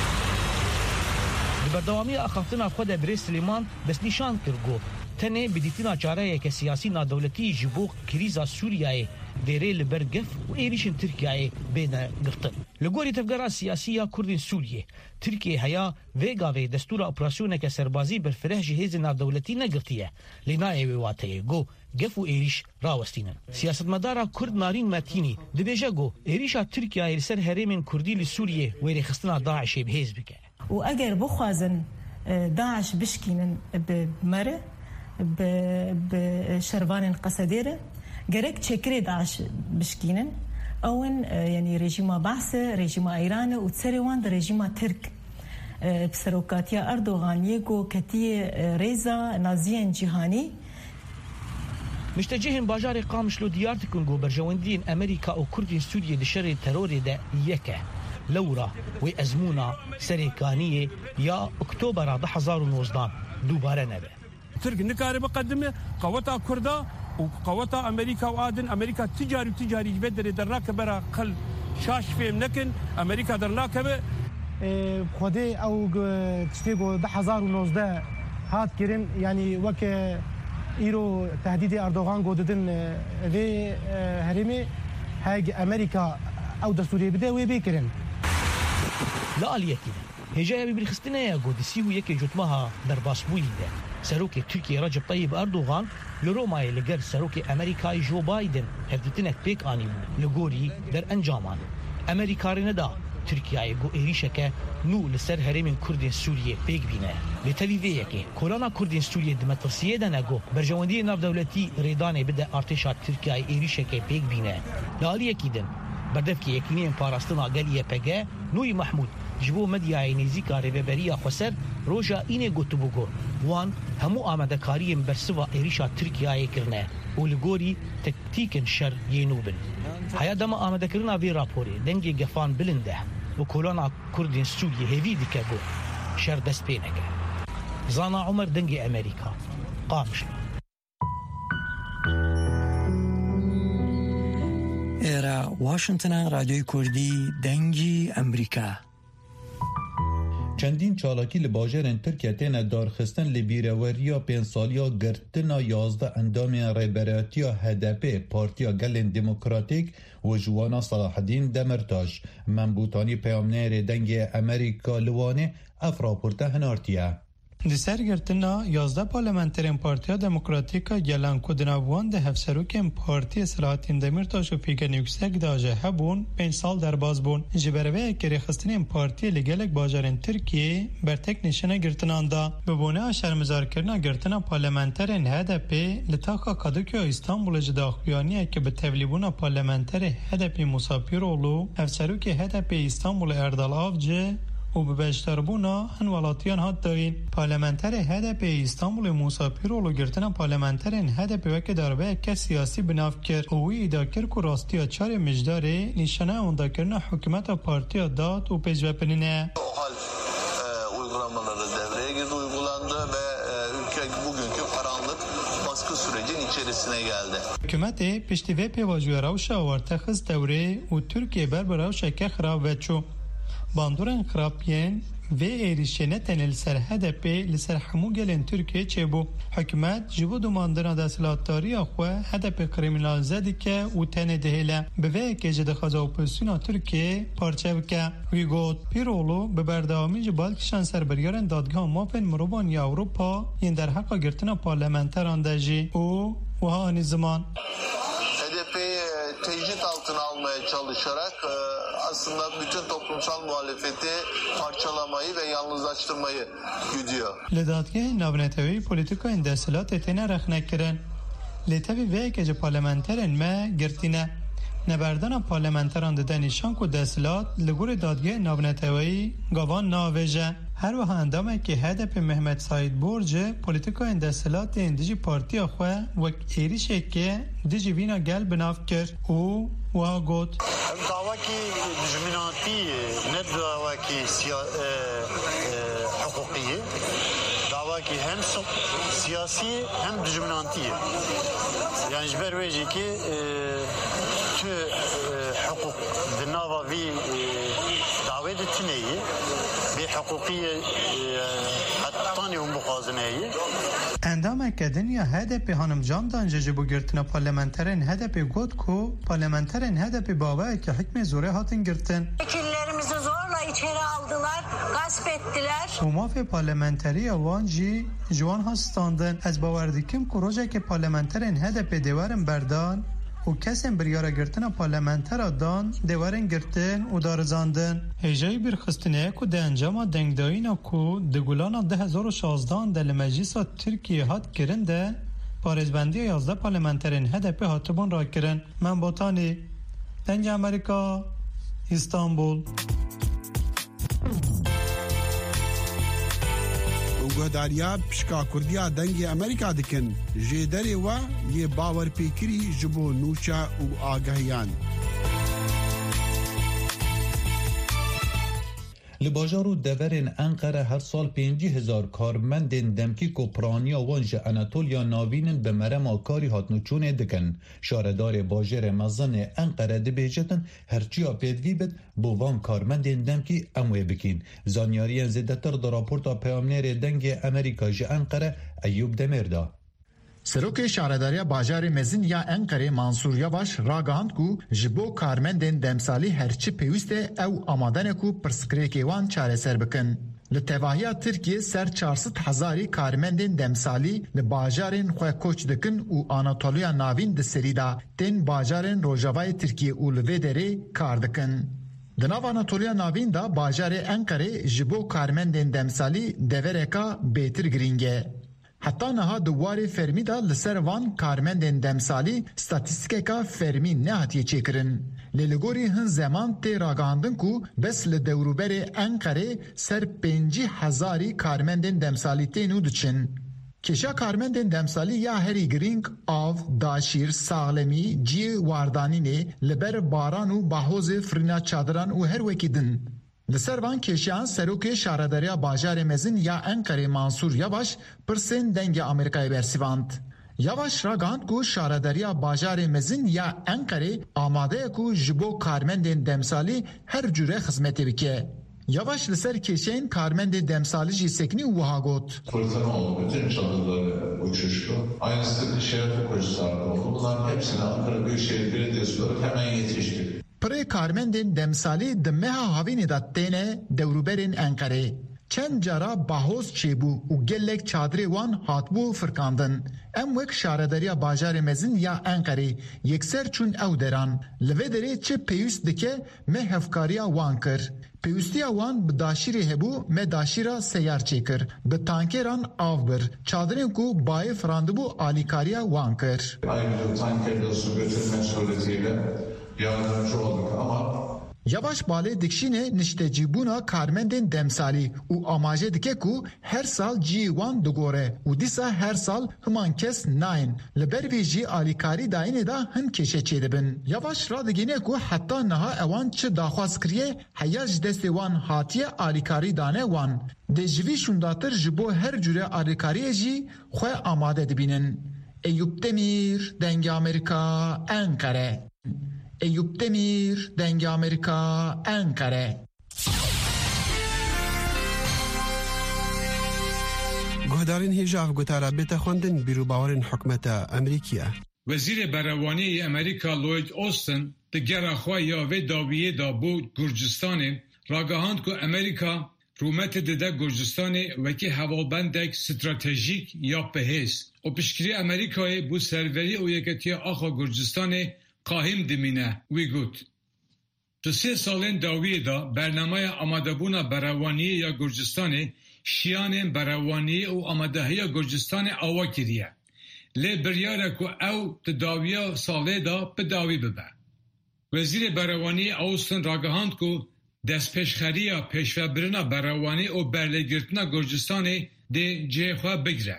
بردوامي أخافتنا خود بري سليمان بس نشان كرغو تنه بدیتینا چاره که سیاسی نادولتی جبو کریزا سوریه دیره لبرگف و ایریشن ترکیه بین گفتن لگوری تفگرا سیاسیه کردن سوریه ترکیه هیا ویگاوی دستور اپراسیونه که سربازی برفره جهیز نادولتی نگفتیه لنای ویواته گو گف و ایریش راوستینن سیاست مدارا کرد نارین متینی دبیجه گو ایریشا ترکیه لسر هرمین کردی لسوریه ویری خستنا داعش بهیز بکه و اگر بخوازن داعش بشکینن بمره بشربان قصديره جرك تشكري داعش بشكينن اون يعني رجيم بعث رجيم ايران وتسريوان رجيم ترك بسروكاتيا اردوغان يجو كتي ريزا نازيين جهاني مشتجهن باجار قامشلو ديارتكن جو برجواندين امريكا او كردين سوريا لشر الترور ده يكه لورا وازمونا سريكانيه يا اكتوبر 2019 دوباره نبه ترك نكاري بقدمه قوتا كردا وقوتا امريكا وادن امريكا تجاري بدري دراك برا قل شاش فيم لكن امريكا دراك به خدي او تشتيغو 2019 هات كرين يعني وك ايرو تهديد اردوغان قوددن في هرمي هاج امريكا او دستوري بده ويبيكرن لا اليكي هجايا بالخستنا يا قودسيو يكي جتمها درباس بويده سروكي تركيا رجب طيب أردوغان لروماي لقر سروكي أمريكاي جو بايدن هفدتنك بيك آنيبو لقوري در أنجامان أمريكا رندا تركيا يقو إيريشكا نو لسر هرمين كردين سوريا بيك بينا لتليفيكي كورونا كردين سوريا دمترسية دنقو برجواندية ناف دولتي ريداني بدا ارتشا تركيا إيريشكا بيك بينا لالي اكيدن بردفكي يكينين باراستنا قالية بيكا نوي محمود جبو مدياي نزيكا ريبابريا خسر روجا اینه گوتو بگو وان همو آمده کاریم برسوا ایریشا ترکیه کرنه و لگوری تکتیکن شر ینوبن هیا دم آمده کرنا وی راپوری دنگی گفان بلنده و کلانا کردین سوریه هیوی دیکه گو شر دست پینگه زانا عمر دنگی امریکا قامشلو ایرا واشنگتن رادیوی کردی دنگی امریکا چندین چالاکی لباجرین ترکیه تینه دارخستن لبیروریا 5 سالیا گرتنا 11 اندام ریبراتیا HDP پارتیا گلن دموکراتیک و جوانا صلاح الدین دمرتاش منبوطانی پیامنر دنگ امریکا لوانه افراپورته هنارتیه Di sergirtina 11 parlamenterên Partiya Demokratîk Gelan ku di navwan de hevserokên Partiya Selahattin Demirtaş û Figen Yüksek de jî hebûn 5 sal derbas bûn. Ji ber vê rêxistinên partiyê li gelek bajarên Tirkiyeyê bertek nîşana girtinan da. Bi bûneya şermezarkirina girtina parlamenterên HDP li taxa Kadıköy İstanbulê ji daxuyaniyekê bi tevlîbûna parlamenterê HDP Musa Pîroğlu, hevserokê HDP İstanbulê Erdal Avcı و به بشتربونا هن ولاتیان هات داین پارلمانتر HDP İstanbul Musa Piroğlu girtina parlamenterin HDP veke darbe ke siyasi binav kir o idakir ku rastiya çare mijdare nişana ondakirna hükümeta partiya dat u pejvepenine. O hal uygulamaları devreye girdi, uygulandı ve ülke bugünkü karanlık baskı sürecin içerisine geldi. Hükümeti pişti ve pevajuya ravşa vartaxız devre u Türkiye berber ravşa ke xrab veçu. Bandurên xirapiyên vê êrişê tenê li ser HDP li ser hemû gelên Tirkiye çêbû. Hikûmet ji bo domandina desthilatdariya xwe HDP kriminalize dike û tenê dihêle. Bi vê yekê jî dixwaze opozisyona Tirkiye parçe bike. Wî got Pîroğlu bi berdewamî ji balkişan serbiryarên dadgeha mafên mirovan ya Ewropa yên derheqa girtina parlamenteran de jî û wiha anî ziman. HDP'yi tecrit altına almaya çalışarak aslında bütün toplumsal muhalefeti parçalamayı ve yalnızlaştırmayı güdüyor. Li dadgehê navnetewî polîtikayên desthilatê têne rexnekirin. Lê tevî vê yekê ji parlamenterên me girtîne. Neberdana parlamenteran dide nîşan ku desthilat li gorî dadgehê navnetewî gavan navêje. Her wiha endamekî HDP Mehmet Said Borcê polîtikayên desthilatên dijî partiya xwe wek êrişekê dijî vîna gel binav kir û wiha got. Davakî dijminatî ne davakî hukukî, davakî hem siyasî hem dijminatî. Yani ji ber wê jî ki tu hukuk di nava vî davê de tineyî bê hukukî hettanî hûn bixwazineyî. Endameke dinya HDP hanımcandan ji bu girtina parlamenterên HDP got ku parlamenterên HDP bavayeke hikmê zorê hatin girtin. Vekillerimizi zorla içeri aldılar, gasp ettiler. û mafê parlamenteriya wan jî ji wan hat standin. Ez bawer dikim ku rojekê parlamenterên HDP dêwerin berdan û kesên biryara girtina parlamentera dan dêwerin girtin û darizandin. Hêjeyê bîrxistinê ku di encama dengdayîna ku di gulana 2016 de li Meclîsa Tirkiye hat kirin de parêzbendiya 11 parlamenterên HDP hatibûn rakirin. Min Botanî, Dengê Amerîka, İstanbul. Guhdariya pişka Kurdiya dengê Amerîka dikin. Jê derê we yê bawerpêkirî ji bo nûça û agahiyan. Li bajar û deverên Enqere her sal 50,000 karmendên demkî ku piraniya wan ji Anatolya navînin bi merema karî hatnûçûnê dikin. Şaredarê bajarê Mezanê Enqere dibêjetin herçiya pêdivî bit bo van karmendên demkî em wê bikin. Zanyariyên zêdetir di raporta peyamnêrê dengê Amerîka ji Enqere Eyyûb Demir da. Serokê Şaredariya Bajarê Mezin ya Enqerê Mansur Yavaş ragihand ku ji bo karmendên demsalî herçi pêwîst e ew amadene ku pirsgirêkê wan çareser bikin. Li tevahiya Tirkiye ser 400,000 karmendên demsalî li bajarên xwe koç dikin û Anatolya navîn di serî da tên bajarên Rojavayê Tirkiye û li vê derê kar dikin. Di nav Anatolya navîn da bajarê Enqerê ji bo karmendên demsalî devereka bêtir giring e. Hatta niha di warê fermî da li ser van karmendên demsalî statîstikeka fermî nehatiye çêkirin. Lê li gorî hin zeman tê ragihandin ku bes li dewrûberê Enqerê ser 50,000 karmendên demsalî tên û diçin. Kêşa karmendên demsalî ya herî giring av, daşîr, saxlemî, ciyê wardanînê li ber baran û bahozê firîna çadiran û her wekî din. Li ser van kêşiyan Serokê Şaredariya Bajarê Mezin ya Enqerê Mansur Yavaş pirsên dengê Amerîkayê bersivand. Yavaş ragihand ku Şaredariya Bajarê Mezin ya Enqerê amade ye ku ji bo karmendên demsalî her cure xizmetê bike. Yavaş li ser kêşeyên karmendê demsalî jî sekinî û wiha got. Fırtına oldu, bütün çadırları uçuştu. Aynısı Şerefe Koçhisar'da oldu. Bunların hepsine Ankara Büyükşehir Belediyesi olarak hemen yetiştik. Pirê karmendên demsalî di meha havînê da têne dewrûberên Enqerê. چند جارا باهوز چیبو و گلک چادری وان هاتبو فرکاندن. ام وک شارداریا باجار مزن یا انقره یکسر چون او دران لوه داره چه پیوست دکه مه هفکاریا وان کر. پیوستیا وان به داشیری هبو مه داشیرا سیار چیکر. به تانکران آو بر. چادرین کو بای فراندبو آلیکاریا وان کر. Ayrıca tankerde su götürmek suretiyle yardımcı olduk ama Yavaş balê dikşînê niştecîbûna karmendên demsalî û amaje dike ku her sal ciyê wan digore û dîsa her sal himan kes nayên. Li ber vê jî alîkarî dayînê da hin kêşe çêdibin. Yavaş radigîne ku heta niha ewan çi daxwaz kiriye heya ji destê wan hatiye alîkarî dane wan. Dê ji vî şûndatir ji bo her cure alîkariyê jî xwe amade dibînin. Eyüp Demir, Denge Amerika, Ankara. Eyüp Demir, Denge Amerika, Ankara. گهدارین هیجاف گوتارا بیتا خوندن بیرو باورین حکمت امریکیه. وزیر بروانی امریکا لوید اوستن دگر اخواه یا و داویه دا بود گرجستان راگهاند که امریکا رومت دده گرجستان وکی هوابندک استراتژیک یا بهیس و پشکری امریکای بو سروری و یکتی آخوا گرجستان قاهم دمینه وی گوت. تو 3 سالین داویه دا برنامه آماده‌بونا بروانی یا گرجستان شیان بروانی و آمادهی گرجستان آوا کریه. لی بریاره که او تداویه ساله دا به داوی ببه. وزیر بروانی اوستن راگهاند که دست پیشخریه پیشوبرنا بروانی و برلگرتنا گرجستان ده جهخواه بگره.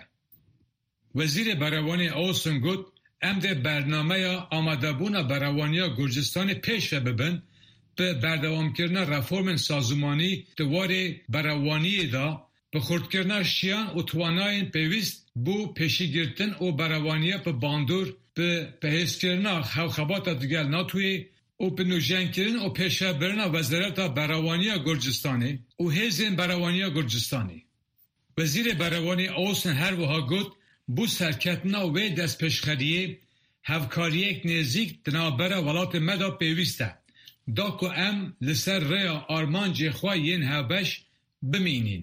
وزیر بروانی اوستن گوت ام ده برنامه آماده‌بونا بروانی گرجستان پیشو ببن به بردوام کردن رفرم سازمانی دوار بروانی دا به خورد کردن شیان و تواناین پیوست بو پیشگیرتن و بروانی به باندور به بهیس کردن خوخبات دیگر ناتوی و به نوژن کردن و پیشه برن وزارت بروانی گرجستانی و هیزن بروانی گرجستانی. وزیر بروانی اوستن هر وها گوت بو سرکتنا و دست پیشخریه هفکاریک نزیک دنابر ولات مدا پیوسته دا که ام لسر ریا آرمان جخواه ین هبش بمینین.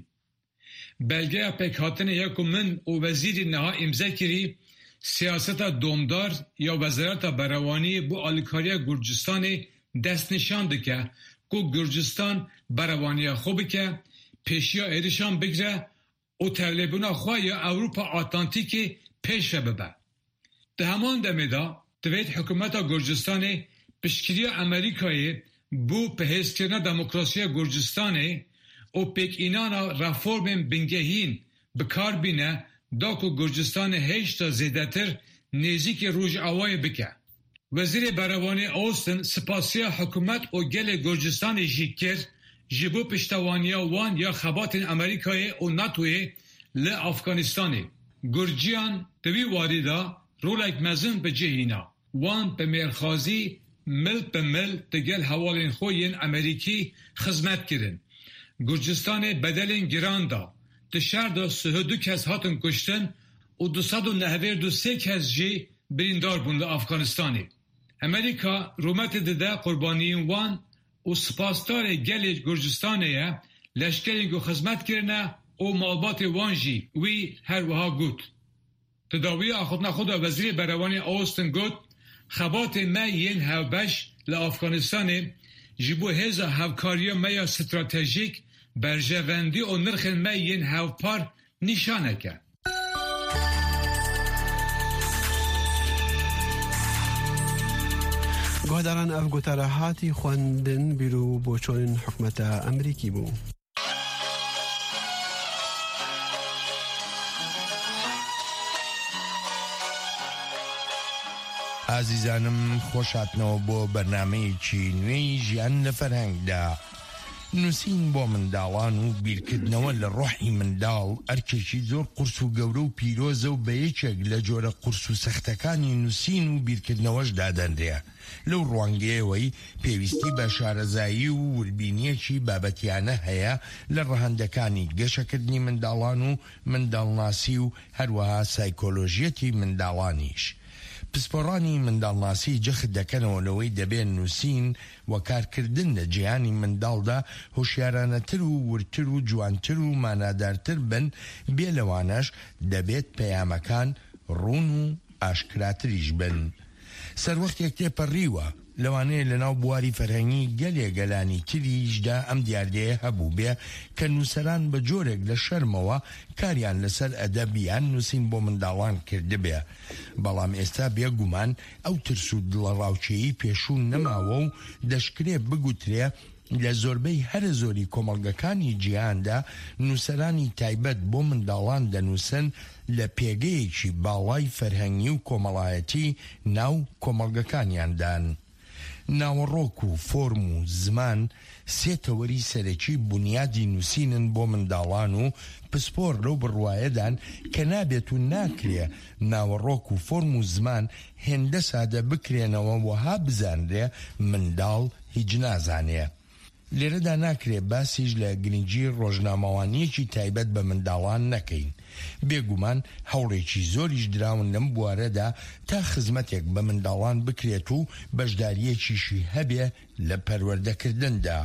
بلگه پکاتن یکو من و وزیر نها امضا کری سیاست دومدار یا وزارت بروانی بو آلیکاریا گرجستان دست نشان دکه که گرجستان بروانی خوبه که پیشیا ایرشان بگره و طالبان خواه یا اروپا آتلانتیکی پیش ببه. ده همان دمه دا دوید حکومت گرجستان پشکری امریکای بو پهیز کردن دموکراسی گرجستان و پیک اینانا رفورم بنگهین بکار بینه دا که گرجستان هشتا زیدتر نزیک روش آوای بکه. وزیر بروانی اوستن سپاسیا حکومت و گل گرجستان جیکر جبو پشتوانیا وان یا خبات امریکای و ناتوی ل افغانستانی. گرجیان دوی واریدا رولک مزن به جهینا وان به مرخازی مل به مل دگل حوالین خوین امریکی خدمت کرن. گرجستان بدلین گران دا دشار دا 32 کس هاتن کشتن و 293 کس جی بریندار بوند افغانستانی. امریکا رومت دده قربانیین وان و سپاسدار گل گرجستانیه لشکرین گو خدمت کرنه و مالبات وانجی وی هر وها گوت. تداوی آخوتنا خود وزیر بروانی اوستن گوت خبات ما ین هاوبش لافغانستان جبو هزا هاوکاریا میا استراتژیک برجوندی و نرخ ما ین هاوپار نشانه کرد. گهداران اف گوتاره هاتی خوندن بیرو بوچون حکمت امریکی بو. عزیزانم خۆشاتنەوە بۆ بەرنامەیەکی نوێی ژیان لە فەرهەنگدا. نووسین بۆ منداڵان و بیرکردنەوە لە ڕۆحی منداڵ ئەرکێکی زۆر قورس و گەورە و پیرۆزە و بە یەکێک لە جۆرە قورس و سەختەکانی نووسین و بیرکردنەوەش دادەنرێ. لەو ڕوانگەیەوەی پێویستی بە شارەزایی و وربینیەکی بابەتیانە هەیە لە ڕەهەندەکانی گەشەکردنی منداڵان و منداڵناسی و هەروەها سایکۆلۆژیەتی منداڵانیش. پسپۆڕانی منداڵناسی جەخت دەکەنەوە لەوەی دەبێت نووسین و کارکردن لە جیهانی منداڵدا هۆشیارانەتر و ورتر و جوانتر و مانادارتر بن، بێ لەوانەش دەبێت پەیامەکان ڕوون و ئاشکراتریش بن. سەروەختێک تێپەڕیوە لەوانەیە لەناو بواری فەرهەنگی گەلێگەلانی تریشدا ئەم دیاردەیە هەبوو بێ کە نووسەران بە جۆرێک لە شەرمەوە کاریان لەسەر ئەدەبیان نووسین بۆ منداڵان کردبێ. بەڵام ئێستا بێگومان ئەو ترس و دڵەڕاوچەیی پێشوو نەماوە و دەشکرێ بگوترێ لە زۆربەی هەرە زۆری کۆمەڵگەکانی جیهاندا نووسەرانی تایبەت بۆ منداڵان دەنووسن لە پێگەیەکی باڵای فەرهەنگی و کۆمەڵایەتی ناو کۆمەڵگەکانیاندان. ناوەڕۆک و فۆرم و زمان سێ تەوەری سەرەکی بنیادی نووسینن بۆ منداڵان و پسپۆر لەو بڕوایەدان کە نابێت و ناکرێ ناوەڕۆک و فۆرم و زمان هێندە سادە بکرێنەوە وەها بزانرێ منداڵ هیچ نازانێ. لێرەدا ناکرێ باسیش لە گرنگی ڕۆژنامەوانیەکی تایبەت بە منداڵان نەکەین. بێگومان هەوڵێکی زۆریش دراون لەم بوارەدا تا خزمەتێک بە منداڵان بکرێت و بەشداریەکیشی هەبێ لە پەروەردەکردندا.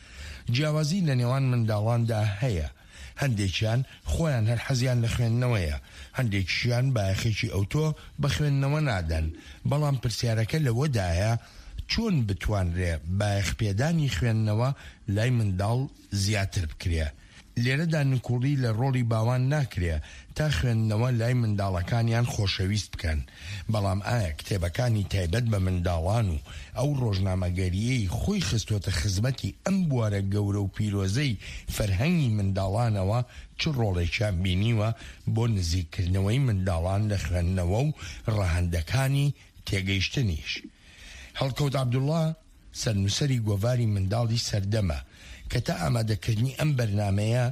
جیاوازی لە نێوان منداڵاندا هەیە. هەندێکیان خۆیان هەر حەزیان لە خوێندنەوەیە، هەندێکیان بایەخێکی ئەوتۆ بە خوێندنەوە نادەن. بەڵام پرسیارەکە لەوەدایە چۆن بتوانرێ بایەخپێدانی خوێندنەوە لای منداڵ زیاتر بکرێ. لێرەدا نکوڵی لە ڕۆڵی باوان ناکرێ تا خوێندنەوە لای منداڵەکانیان خۆشەویست بکەن. بەڵام ئایا کتێبەکانی تایبەت بە منداڵان و ئەو ڕۆژنامەگەریەی خۆی خستۆتە خزمەتی ئەم بوارە گەورە و پیرۆزەی فەرهەنگی منداڵانەوە چ ڕۆڵێکیان بینیوە بۆ نزیکردنەوەی منداڵان لە خوێندنەوە و ڕەهەندەکانی تێگەیشتنیش. هەڵکەوت عەبدوڵڵا سەرنووسەری گۆڤاری منداڵی سەردەمە کە تا ئامادەکردنی ئەم بەرنامەیە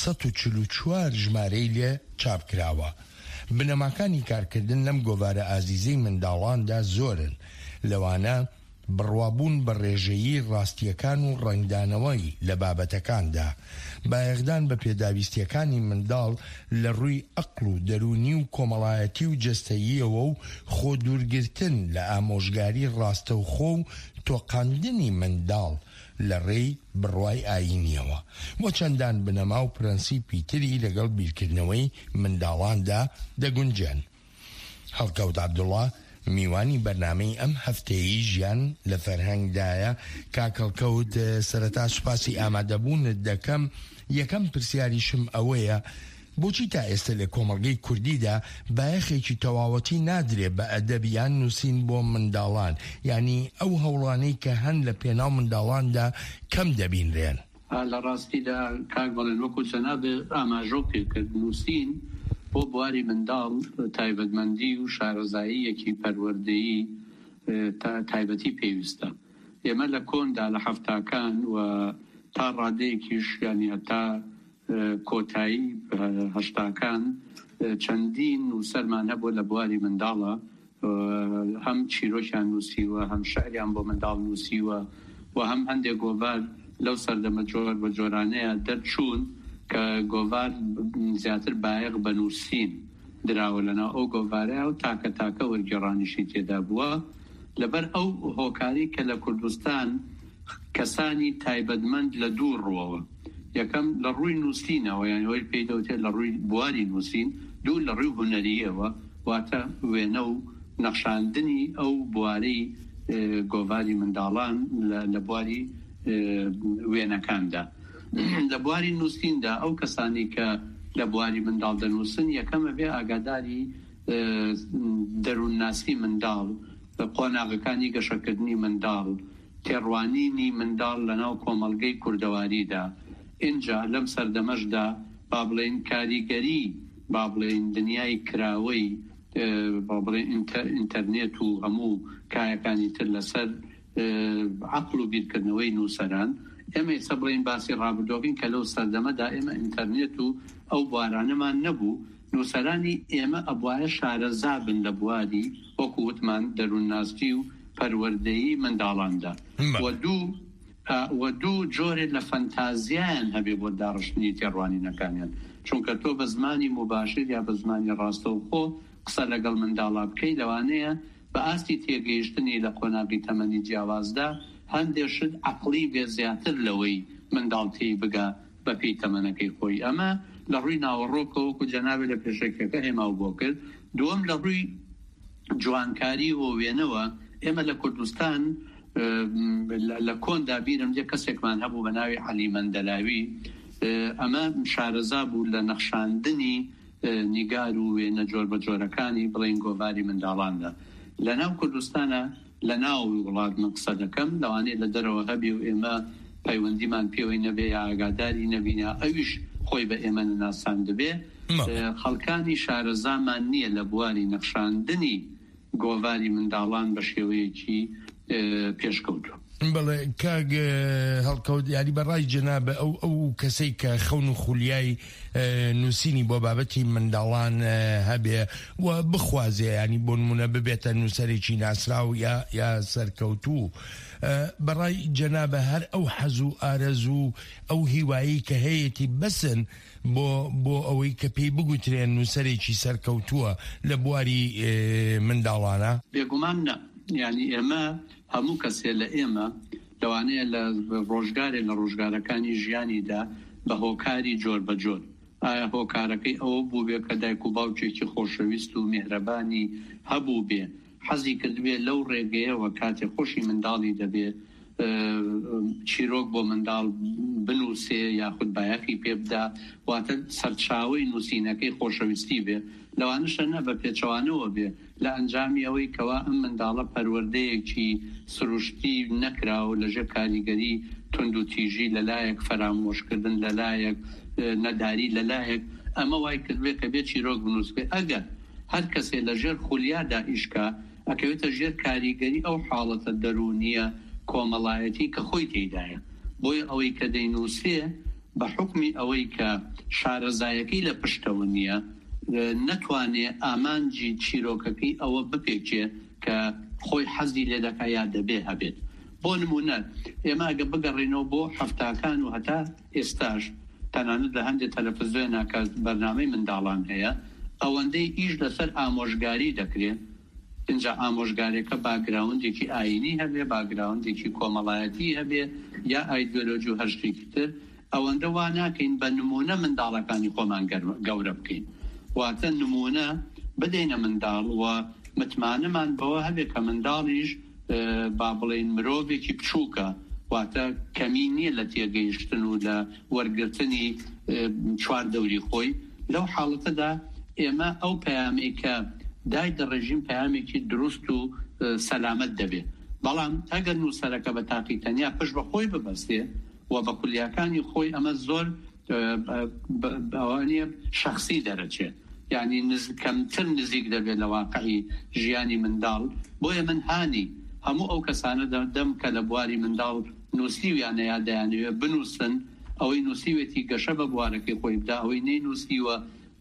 144 ژمارەی لێ چاپ کراوە. بنەماکانی کارکردن لەم گۆڤارە ئازیزەی منداڵاندا زۆرن، لەوانە بڕوابوون بە ڕێژەیی ڕاستیەکان و ڕەنگدانەوەی لە بابەتەکاندا، بایەخدان بە پێداویستیەکانی منداڵ لە ڕووی ئەقڵ و دەرونی و کۆمەڵایەتی و جەستەییەوە و خۆ دوورگرتن لە ئامۆژگاری ڕاستەوخۆ و تۆقاندنی منداڵ لە ڕێی بڕوای ئاینیەوە بۆ چەندان بنەما و پرەنسیپی تری لەگەڵ بیرکردنەوەی منداڵاندا دەگونجێن. هەڵکەوت عەبدوڵڵا میوانی بەرنامەی ئەم هەفتەیەی ژیان لە فەرهەنگدایە. کاکەڵکەوت سەرەتا سوپاسی ئامادەبوونت دەکەم. یەکەم پرسیاریشم ئەوەیە بۆچی تا ئێستا لە کۆمەڵگەی کوردیدا بایەخێکی تەواوەتی نادرێ بە ئەدەبیان نووسین بۆ منداڵان، یعنی ئەو هەوڵانەی کە هەن لە پێناو منداڵاندا کەم دەبینرێن؟ لە ڕاستیدا کاک بەڵێن وەکو چەنابێ ئاماژۆ پێکرد نووسین بۆ بواری منداڵ تایبەتمەندی و شارەزاییەکی پەروەردەیی تایبەتی پێویستە. ئێمە لە کۆندا لە هەفتاکان و تا ڕادەیەکیش ینی هەتا کۆتایی هەشتاکان چەندین نووسەرمان هەبوو لە بواری منداڵە، هەم چیرۆکیان نووسیوە، هەم شعریان بۆ منداڵ نووسیوە و هەم هەندێک گۆڤار لەو سەردەمە جۆر بە جۆرانەیە دەرچوون کە گۆڤار زیاتر بایەق بە نووسین دراوە لەناو ئەو گۆڤارەیە و تاکە تاکە وەرگێڕانیشی تێدا بووە. لەبەر ئەو هۆکاری کە لە کوردستان کەسانی تایبەتمەند لە دوو ڕوەوە، یەکەم لە ڕووی نووسینەوە یان ئەوەی پێی دەوتێت لە ڕووی بواری نووسین، دوو لە ڕووی هونەریەوە واتە وێنە و نەخشاندنی ئەو بوارەی گۆڤاری منداڵان لە بواری وێنەکاندا. لە بواری نووسیندا ئەو کەسانی کە لە بواری منداڵ دەنووسن یەکەمە بێ ئاگاداری دەروونناسی منداڵ، قۆناغەکانی گەشەکردنی منداڵ، تێڕوانینی منداڵ لەناو کۆمەڵگەی کوردەواریدا. اینجا لەم سەردەمەشدا با بڵێن کاریگەری، با بڵێن دنیای کراوەی، با بڵێن ئینتەرنێت و هەموو کایەکانی تر لەسەر عەقڵ و بیرکردنەوەی نووسەران. ئێمە ئێستا بڵێن باسی ڕابردۆکین کە لەو سەردەمەدا ئێمە ئینتەرنێت و ئەو بوارانەمان نەبوو، نووسەرانی ئێمە ئەبوایە شارەزا بن لە بواری وەکو وتمان دەروونناسی و پەروەردەیی منداڵاندا. و دوو جۆرێک لە فەنتازیایان هەبێ بۆ داڕشتنی تێڕوانینەکانیان، چونکە تۆ بە زمانی مباشر یا بە زمانی ڕاستەوخۆ قسە لەگەڵ منداڵا بکەی لەوانەیە بە ئاستی تێگەیشتنی لە قۆناغی تەمەنی جیاوازدا هەندێک شت عەقڵی بێ زیاتر لەوەی منداڵتەی بگا بە پێی تەمەنەکەی خۆی. ئەمە لە ڕووی ناوەڕۆکەوە وەکو جەنابێ لە پێشەکەکە هێماو بۆ کرد. دووەم لە ڕووی جوانکاری و وێنەوە ئێمە لە کوردستان لە کۆندا بیرم دێ کەسێکمان هەبوو بە ناوی عەلی مەندەلاوی، ئەمە شارەزا بوو لە نەخشاندنی نیگار و وێنە جۆر بە جۆرەکانی بڵین گۆڤاری منداڵاندا لە ناو کوردستانە. لە ناو وڵات من قسە دەکەم، لەوانەیە لە دەرەوە هەبی و ئێمە پەیوەندیمان پێوەی نەبێ یا ئاگاداری نەبینە، ئەویش خۆی بە ئێمە ناسان دەبێ. خەڵکانی شارەزامان نییە لە بواری نەخشاندنی گۆڤاری منداڵان بە شێوەیەکی پێشکەوتووە. بەڵێ کاگ هەڵکەوت یاری بەڕای جەنابە ئەو کەسەی کە خەون و خولیای نووسینی بۆ بابەتی منداڵان هەبێ و بخوازێ، ینی بۆ نمونە ببێتە نووسەرێکی ناسراو یا سەرکەوتوو. بەڕای جەنابە هەر ئەو حەز و ئارەز و ئەو هیوایی کە هەیەی بەسن بۆ ئەوەی کە پێی بگوترێن نووسەرێکی سەرکەوتووە لە بواری منداڵانە؟ بێگومان نە. یعنی ئێمە هەموو کەسێ لە ئێمە لەوانەیە لە ڕۆژگارێ لە ڕۆژگارەکانی ژیانیدا بە هۆکاری جۆر بە جۆر. ئایا هۆکارەکەی ئەوە بوو بێ کە دایک و باوکێکی خۆشەویست و میهرەبانی هەبوو بێ، حەزی کردبێ لەو ڕێگەیەوە کاتێ خۆشی منداڵی دەبێ چیرۆک بۆ منداڵ بنووسێ یاخود بایەخی پێ بدا، واتە سەرچاوی نووسینەکەی خۆشەویستی بێ. لەوانشە نە بە پێچەوانەوە بێ لە ئەنجامی ئەوەی کەوا ئەم منداڵە پەروەردەیەکی سروشتی نەکراوە لەژێر کاریگەری تند و تیژی لەلایەک، فەرامۆشکردن لەلایەک، نەداری لەلایەک، ئەمە وای کردوێ کە بێ چیرۆک بنووسێ. ئەگەر هەر کەسێ لە ژێر خولیادا ئیشکا ئەکەوێتە ژێر کاریگەری ئەو حاڵەتە دەرونیە کۆمەڵایەتی کە خۆی تێدایە. بۆی ئەوەی کە دەینووسێ بە حکمی ئەوەی کە شارەزایەکەی لە پشتەوە نییە نەتوانێ ئامانجی چیرۆکەکەی ئەوە بپێکێ کە خۆی حەزی لێ دەکا یا دەبێ هەبێت. بۆ نمونە ئێمە ئەگە بگەڕێنەوە بۆ هەفتاکان و هەتا ئێستاش تەنانەت لە هەندێک تەلەڤیزیۆن کە بەرنامەی منداڵان هەیە ئەوەندەی ئیش لەسەر ئامۆژگاری دەکرێت. اینجا ئامۆژگارێکە باگراوندێکی ئاینی هەبێ، باگراوندێکی کۆمەڵایەتی هەبێ یا ئایدۆلۆژی و هەشتێکی تر، ئەوەندە وا ناکەین بە نمونە منداڵەکانی خۆمان گەورە بکەین، واتە نمونە بدەینە منداڵ و متمانەمان بەوە هەبێ کە منداڵیش با بڵێن مرۆڤێکی بچووکە، واتە کەمی نییە لە تێگەیشتن و لە وەرگرتنی چواردەوری خۆی. لەو حاڵەتەدا ئێمە ئەو پەیامەی کە دای دەڕێژیم پەیامێکی دروست و سەلامەت دەبێ. بەڵام ئەگەر نووسەرەکە بە تاقی تەنیا پشت بە خۆی ببەستێ و بە کولیاکانی خۆی ئەمە زۆر ئەوانیە شخصی دەرەچێت، یعنی کەمتر نزیک دەبێت لە واقعی ژیانی منداڵ. بۆیە من هانی هەموو ئەو کەسانە دەم کە لە بواری منداڵ نووسیویان یا دەیانوێ بنووسن، ئەوەی نووسیوێتی گەشە بە بوارەکەی خۆی بدا، ئەوەی نەی نووسیوە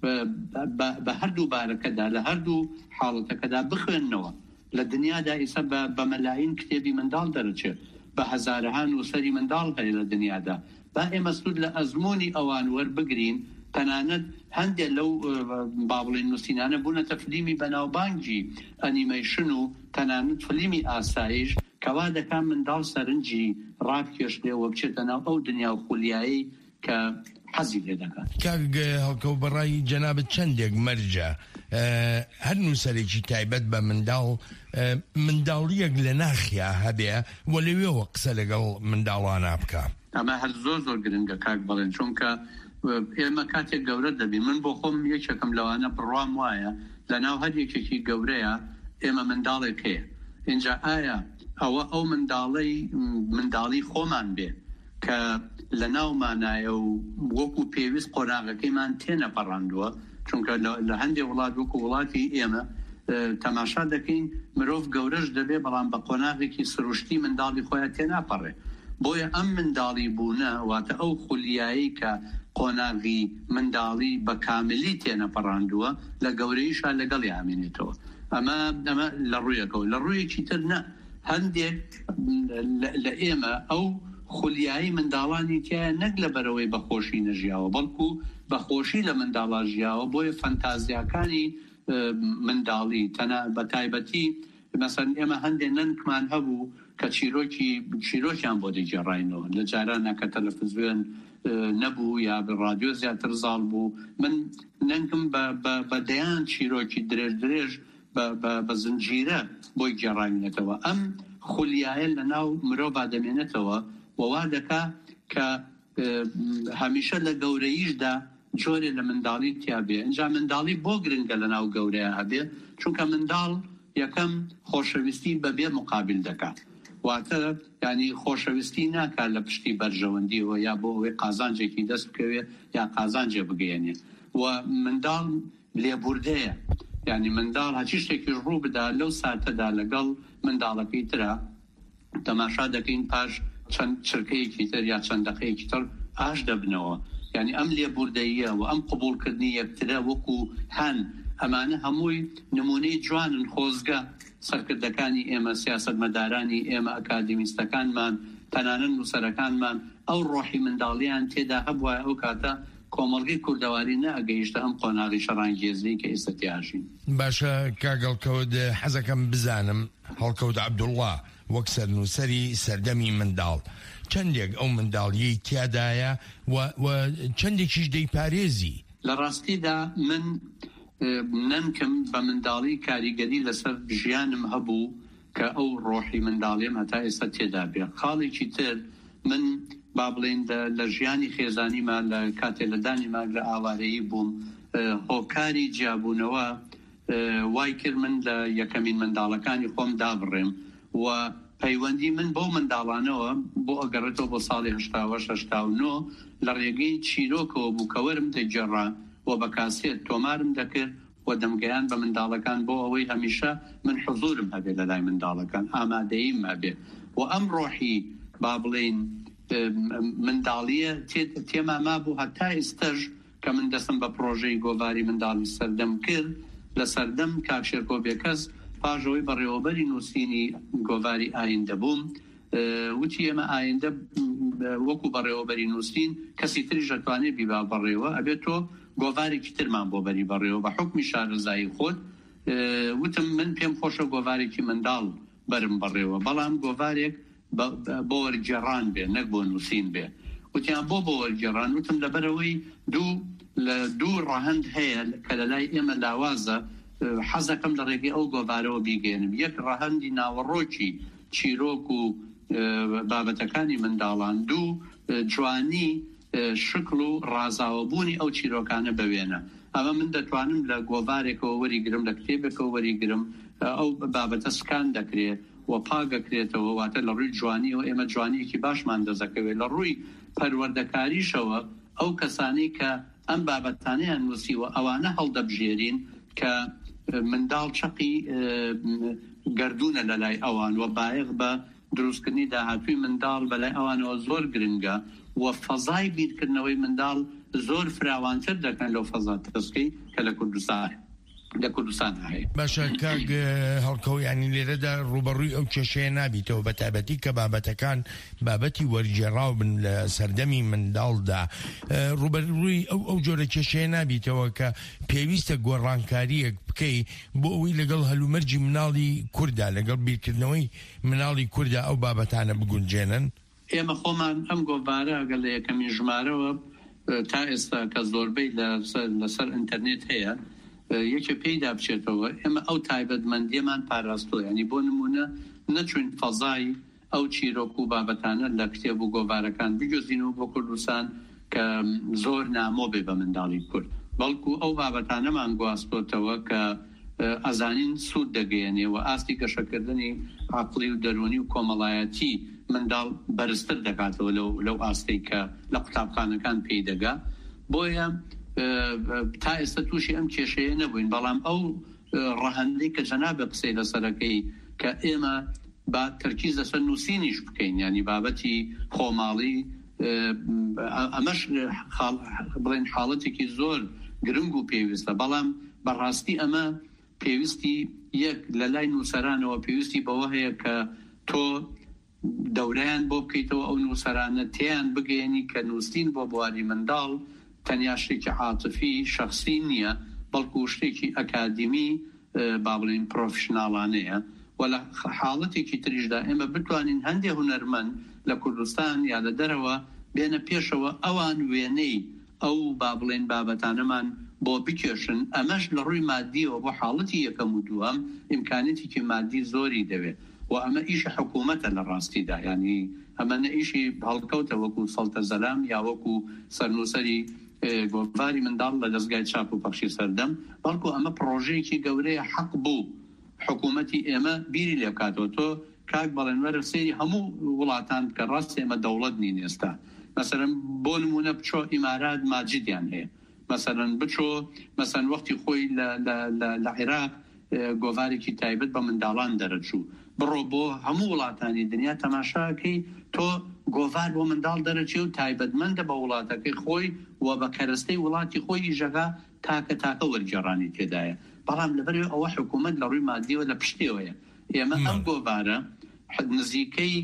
بە هەردوو بارەکەدا لە هەردوو حاڵەتەکەدا بخوێننەوە. لە دنیادا ئیسا بە مەلاین کتێبی منداڵ دەرەچێت، بە هەزارەها نووسەری منداڵ هەیە لە دنیادا. با ئێمە سوود لە ئەزمۆنی ئەوان وەربگرین، تەنانەت هەندێک لەو بابڵین نووسینانە بوونەتە فلیمی بەناوبانگی ئەنیمەیشن و تەنانەت فلیمی ئاسایش کەوا دەکان منداڵ سەرنجی ڕابکێشتێەوە بچێتە ناو ئەو دنیا و خولیایی کە حەزی لێ دەکات. کاک هەڵکەوت بەڕای جەنابەت چەندێک مەرجە هەر نووسەرێکی تایبەت بە منداڵیەک لە ناخیا هەبێ و لەوێەوە قسە لەگەڵ منداڵانە بکە. ئەمە هەر زۆر گرنگە کاک بڵێن، چونکە ئێمە کاتێک گەورە دەبین. من بۆ خۆم یەکێکم لەوانە بڕوام وایە لە ناو هەر یەکێکی گەورەیە ئێمە منداڵێک هەیە. اینجا ئایا ئەوە ئەو منداڵی خۆمان بێ کە لە ناومانایە و وەکو پێویست قۆناغەکەیمان تێنەپەڕاندووە، چونکە لە هەندێک وڵات وەکو وڵاتی ئێمە تەماشا دەکەین مرۆڤ گەورەش دەبێ بەڵام بە قۆناغێکی سروشتی منداڵی خۆیان تێناپەڕێ. بۆیە ئەم منداڵی بوونە واتە ئەو خولیایی کە قۆناغی منداڵی بە کاملی تێنەپەڕاندووە لە گەورەیشا لەگەڵ یامێنێتەوە. ئەمە لە ڕوویەکەەوە. لە ڕوویەکی تر نە، هەندێک لە ئێمە ئەو خولیایی منداڵانی تایە نەک لە بەرەوەی بەخۆشی نەژیاوە، بەڵکو بەخۆشی لە منداڵا ژیاوە. بۆیە فەنتازیاکانی منداڵی بە تایبەتی مثلا ئێمە هەندێک نەنکمان هەبوو کە چیرۆکیان بۆ دەیگەڕاینەوە لە جارانە کە تەلەڤیزیۆن نەبوو یا ڕادیۆ زیاتر زاڵ بوو من نەنگم بە دەیان چیرۆکی درێژ بە زنجیرە بۆی گێڕاینێتەوە ئەم خولیایە لە ناو مرۆڤ دەمێنێتەوە وەوا دەکا کە هەمیشە لە گەورەییشدا جۆرێ لە منداڵی تیابێ ئەنجا منداڵی بۆ گرنگە لە ناو گەورەیە هەبێ چونکە منداڵ یەکەم خۆشەویستی بەبێ مقابل دەکات واتە ینی خۆشەویستی ناکات لە پشتی بەرژەوەندیەوە یا بۆ ئەوەی قازانجێکی دەست بکەوێ یا قازانجێ بگەێنێ و منداڵ لێبوردەیە ینی منداڵ هەچی شتێکیش ڕوو بدا لەو ساتەدا لەگەڵ منداڵەکەی ترە تەماشا دەکەین پاش چەند چرکەیەکی تر یا چەند دەقەیەکی تر ئاش دەبنەوە ینی ئەم لێبوردەیە و ئەم قبولکردنی یەکترە وەکو هەن ئەمانە هەمووی نمونەی جوانن خۆزگە سەرکردەکانی ئێمە سیاسەتمەدارانی ئێمە ئەکادمیستەکانمان تەنانەت نووسەرەکانمان ئەو ڕۆحی منداڵیان تێدا هەبووە ئەو کاتە کۆمەڵگەی کوردەواری نەئەگەیشتە ئەم قۆناغی شەڕانگێزی کە ئێستا تیاژین. باشە کاگەڵکەوت حەزەکەم بزانم هەڵکەوت عەبدوڵڵا وەک سەرنووسەری سەردەمی منداڵ چەندێک ئەو منداڵیەی تیادایە و چەندێکیش دەیپارێزی؟ لە ڕاستیدا من نەمکەم بە منداڵی کاریگەری لەسەر ژیانم هەبوو کە ئەو ڕۆحی منداڵیم هەتا ئێستا تێدا بێ. خاڵێکی تر من با بڵێن لە ژیانی خێزانیمان لە کاتێ لەدانیمان لە ئاوارەیی بووم هۆکاری جیابوونەوە وای کرد من لە یەکەمین منداڵەکانی خۆم دابڕێم و پەیوەندی من بۆ منداڵانەوە بۆ ئەگەڕێتەوە بۆ ساڵی 1989 لە ڕێگەی چیرۆکەوە بوو کە وەرم دەیگەڕا و بە کاسێت تۆمارم دەکرد و دەمگەیان بە منداڵەکان بۆ ئەوەی هەمیشە من حضورم هەبێ لە لای منداڵەکان ئامادەییم هەبێ و ئەم ڕۆحی با بڵێن منداڵیە تێما مابوو هەتا ئێستاش کە من دەستم بە پرۆژەی گۆڤاری منداڵی سەردەم کرد لە سەردەم کاکشێرکۆ بێکەس پاژەوەی بەڕێوەبەری نووسینی گۆڤاری ئایندە بووم وتی ئێمە ئایندە وەکو بەڕێوەبەری نووسین کەسی تری ژەتوانێت بیبا بەڕێوە ئەبێت تۆ گۆڤارێکی ترمان بۆ بەری بەڕێوە بە حکمی شارەزایی خۆت وتم من پێم خۆشە گۆڤارێکی منداڵ بەرم بەڕێوە بەڵام گۆڤارێک بۆ وەرگێڕان بێ نەک بۆ نووسین بێ وتیان بۆ وەرگێڕان وتم لەبەرەوەی دوو ڕەهەند هەیە کە لە لای ئێمە لاوازە حەزەکەم لە ڕێگەی ئەو گۆڤارەوە بیگەێنم یەک ڕەهەندی ناوەڕۆکی چیرۆک و بابەتەکانی منداڵان دوو جوانی شکل و ڕازاوەبوونی ئەو چیرۆکانە بوێنە ئەمە من دەتوانم لە گۆڤارێکەوە وەریگرم لە کتێبێکەوە وەریگرم ئەو بابەتە سکان دەکرێت و پاگەکرێتەوە واتە لە ڕووی جوانی و ئێمە جوانیەکی باشمان دەزەکەوێت لە ڕووی پەروەردەکاریشەوە ئەو کەسانی کە ئەم بابەتانەیان نووسیوە ئەوانە هەڵدەبژێرین کە منداڵ چەقی گردونە لە لای ئەوان و بایەغ بە دروستکردنی داهاتووی منداڵ بەلای ئەوانەوە زۆر گرنگە و فەزای بیرکردنەوەی منداڵ زۆر فراوانتر دەکەن لەو فەزا تەسکەی کە لە کوردستان هەیە. باشە کاک هەڵکەوت ینی لێرەدا ڕوبەڕووی ئەو کێشەیە نابیتەوە بە تایبەتی کە بابەتەکان بابەتی وەرگێڕاو بن لە سەردەمی منداڵدا ڕوبەڕووی ئەو جۆرە کێشەیە نابیتەوە کە پێویستە گۆڕانکاریەک بکەی بۆ ئەوەی لەگەڵ هەلومەرجی مناڵی کووردا لەگەڵ بیرکردنەوەی مناڵی کووردا ئەو بابەتانە بگونجێنن. ئێمە خۆمان ئەم گۆڤارە ئەگەر لە یەکەمین ژمارەوە تا ئێستا کە زۆربەی لەسەر ئینتەرنێت هەیە یەکێ پێیدا بچێتەوە ئێمە ئەو تایبەتمەندیەمان پاراستۆ ینی بۆ نمونە نەچوین فەزای ئەو چیرۆک و بابەتانە لە کتێب و گۆڤارەکان بجۆزینەوە بۆ کوردستان کە زۆر نامۆ بێ بە منداڵی کورد بەڵکو ئەو بابەتانەمان گواستۆتەوە کە ئەزانین سوود دەگەیەنێ و ئاستی گەشەکردنی عەقڵی و دەرونی و کۆمەڵایەتی منداڵ بەرزتر دەکاتەوە لەو ئاستەی کە لە قوتابخانەکان پێی دەگا بۆیە تا ئێستا تووشی ئەم کێشەیە نەبووین بەڵام ئەو ڕەهەندەی کە جەنابە قسەی لەسەرەکەی کە ئێمە با تەرکیز لەسەر نووسینیش بکەین ینی بابەتی خۆماڵی ئەمەش بڵێن حاڵەتێکی زۆر گرنگ و پێویستە بەڵام بەڕاستی ئەمە پێویستی یەک لە لای نووسەرانەوە پێویستی بەوە هەیە کە تۆ دەورەیان بۆ بکەیتەوە ئەو نووسەرانە تێیان بگەێنی کە نووسین بۆ بواری منداڵ تەنیا شتێکی عاتفی شخصی نییە بەڵکو شتێکی ئەکادمی با بڵێن پرۆفشناڵانەیە و لە حاڵەتێکی تریشدا ئێمە بتوانین هەندێک هونەرمەند لە کوردستان یا لە دەرەوە بێنە پێشەوە ئەوان وێنەی ئەو با بڵێن بابەتانەمان بۆ بکێشن. ئەمەش لە ڕووی مادیەوە بۆ حاڵەتی یەکەم و دووەم ئیمکانێتێکی مادی زۆری دەوێت و ئەمە ئیشە حکوومەتە لە ڕاستیدا، ینی ئەمە نەئیشی هەڵکەوتە وەکو سەڵتە زەلام یا وەکو سەرنووسەری گۆڤاری منداڵ لە دەستگای چاپ و پەخشی سەردەم، بەڵکو ئەمە پرۆژەیەکی گەورەیە حەق بوو حکوومەتی ئێمە بیری لێ بکاتەوە. تۆ کاک بەڵێنوەرە سێری هەموو وڵاتان کە ڕاست ئێمە دەوڵەت نین ئێستا، مەسەرەن بۆ نمونە بچۆ ئیمارات ماجدیان هەیە، مەسەرەن بچۆ مەسەرەن وەختی خۆی لە عێراق گۆڤارێکی تایبەت بە منداڵان دەرەچوو، بڕۆ بۆ هەموو وڵاتانی دنیا تەماشاکەی تۆ گۆڤار بۆ منداڵ دەرەچێ و تایبەتمەندە بە وڵاتەکەی خۆی و بە کەرەستەی وڵاتی خۆی ژەگا تاکە وەرگێڕانی تێدایە. بەڵام لەبەرەوە ئەوە حکوومەت لە ڕووی مادیەوە لە پشتێوەیە. ئێمە ئەم گۆڤارە نزیکەی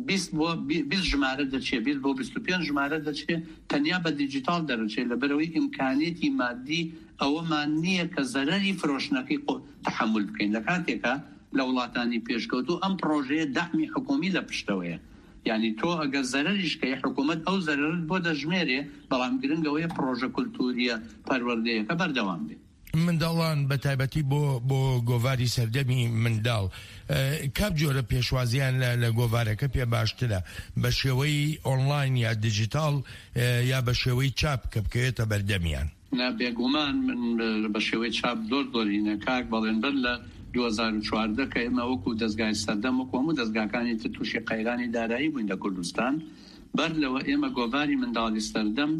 20 ژمارە دەچێت 20 بۆ 25 ژمارە دەچێت تەنیا بە دیجیتال دەرەچێت لەبەرەوەی ئیمکانێتی مادی ئەوەمان نییە کە زەرەری فرۆشتنەکەی تەحمل بکەین. لە کاتێکە لە وڵاتانی پێشکەوتوو ئەم پرۆژەیە دەعمی حکومی لە پشتەوەیە، یعنی تۆ ئەگەر زەرەریشکەی حکوومەت ئەو زەرەرت بۆ دەژمێرێ، بەڵام گرنگەوەیە پرۆژە کولتوریە پەروەردەیەکە بەردەوام بێت. منداڵان بە تایبەتی بۆ گۆڤاری سەردەمی منداڵ کام جۆرە پێشوازیان لە گۆڤارەکە پێ باشترە، بە شێوەی ئۆنلاین یا دیجیتال یا بە شێوەی چاپ کە بکەوێتە بەردەمیان؟ بێگومان من بە شێوەی چاپ زۆرینە کاک بەڵێن بەر لە 2014 کە ئێمە وەکو دەستگای سەردەم وەکو هەموو دەستگاکانی تر تووشی قەیرانی دارایی بووین لە کوردستان، بەر لەوە ئێمە گۆڤاری منداڵی سەردەم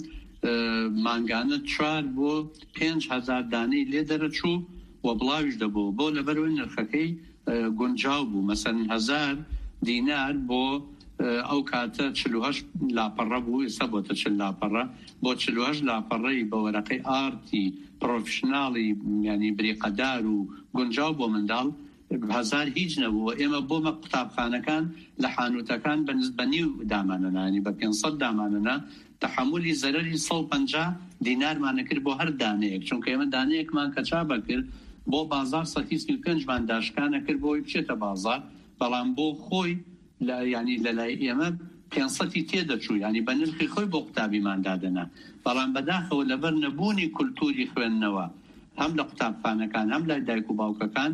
مانگانە 4 بۆ 5,000 دانەی لێ دەرەچوو و بڵاویش دەبوو بۆ لەبەرەوەی نرخەکەی گونجاو بوو. مەسەن 1000 دینار بۆ ئەو کاتە 48 لاپەڕە بوو، ئێستا بۆتە 40 لاپەڕە، بۆ 48 لاپەڕەی بە وەرەقەی ئارتی پرۆفشناڵی ینی بریقەدار و گونجاو بۆ منداڵ 1000 هیچ نەبوو. ئێمە بۆمە قوتابخانەکان لە حانوتەکان بە نیو دامانەنانی بە 500 دامانەنا تحملی زەرەری 150 دینارمانە کرد بۆ هەر دانەیەک، چونکە ئێمە دانەیەکمان کە چابە کرد بۆ بازار 135مان داشکانە کرد بۆی بچێتە بازار، بەڵام بۆ خۆی ینی لە لای ئێمە 500 تێدەچوو، ینی بە نرخی خۆی بۆ قوتابیمان دادەنا. بەڵام بەداخەوە لەبەر نەبوونی کولتوری خوێندنەوە هەم لە قوتابخانەکان هەم لای دایک و باوکەکان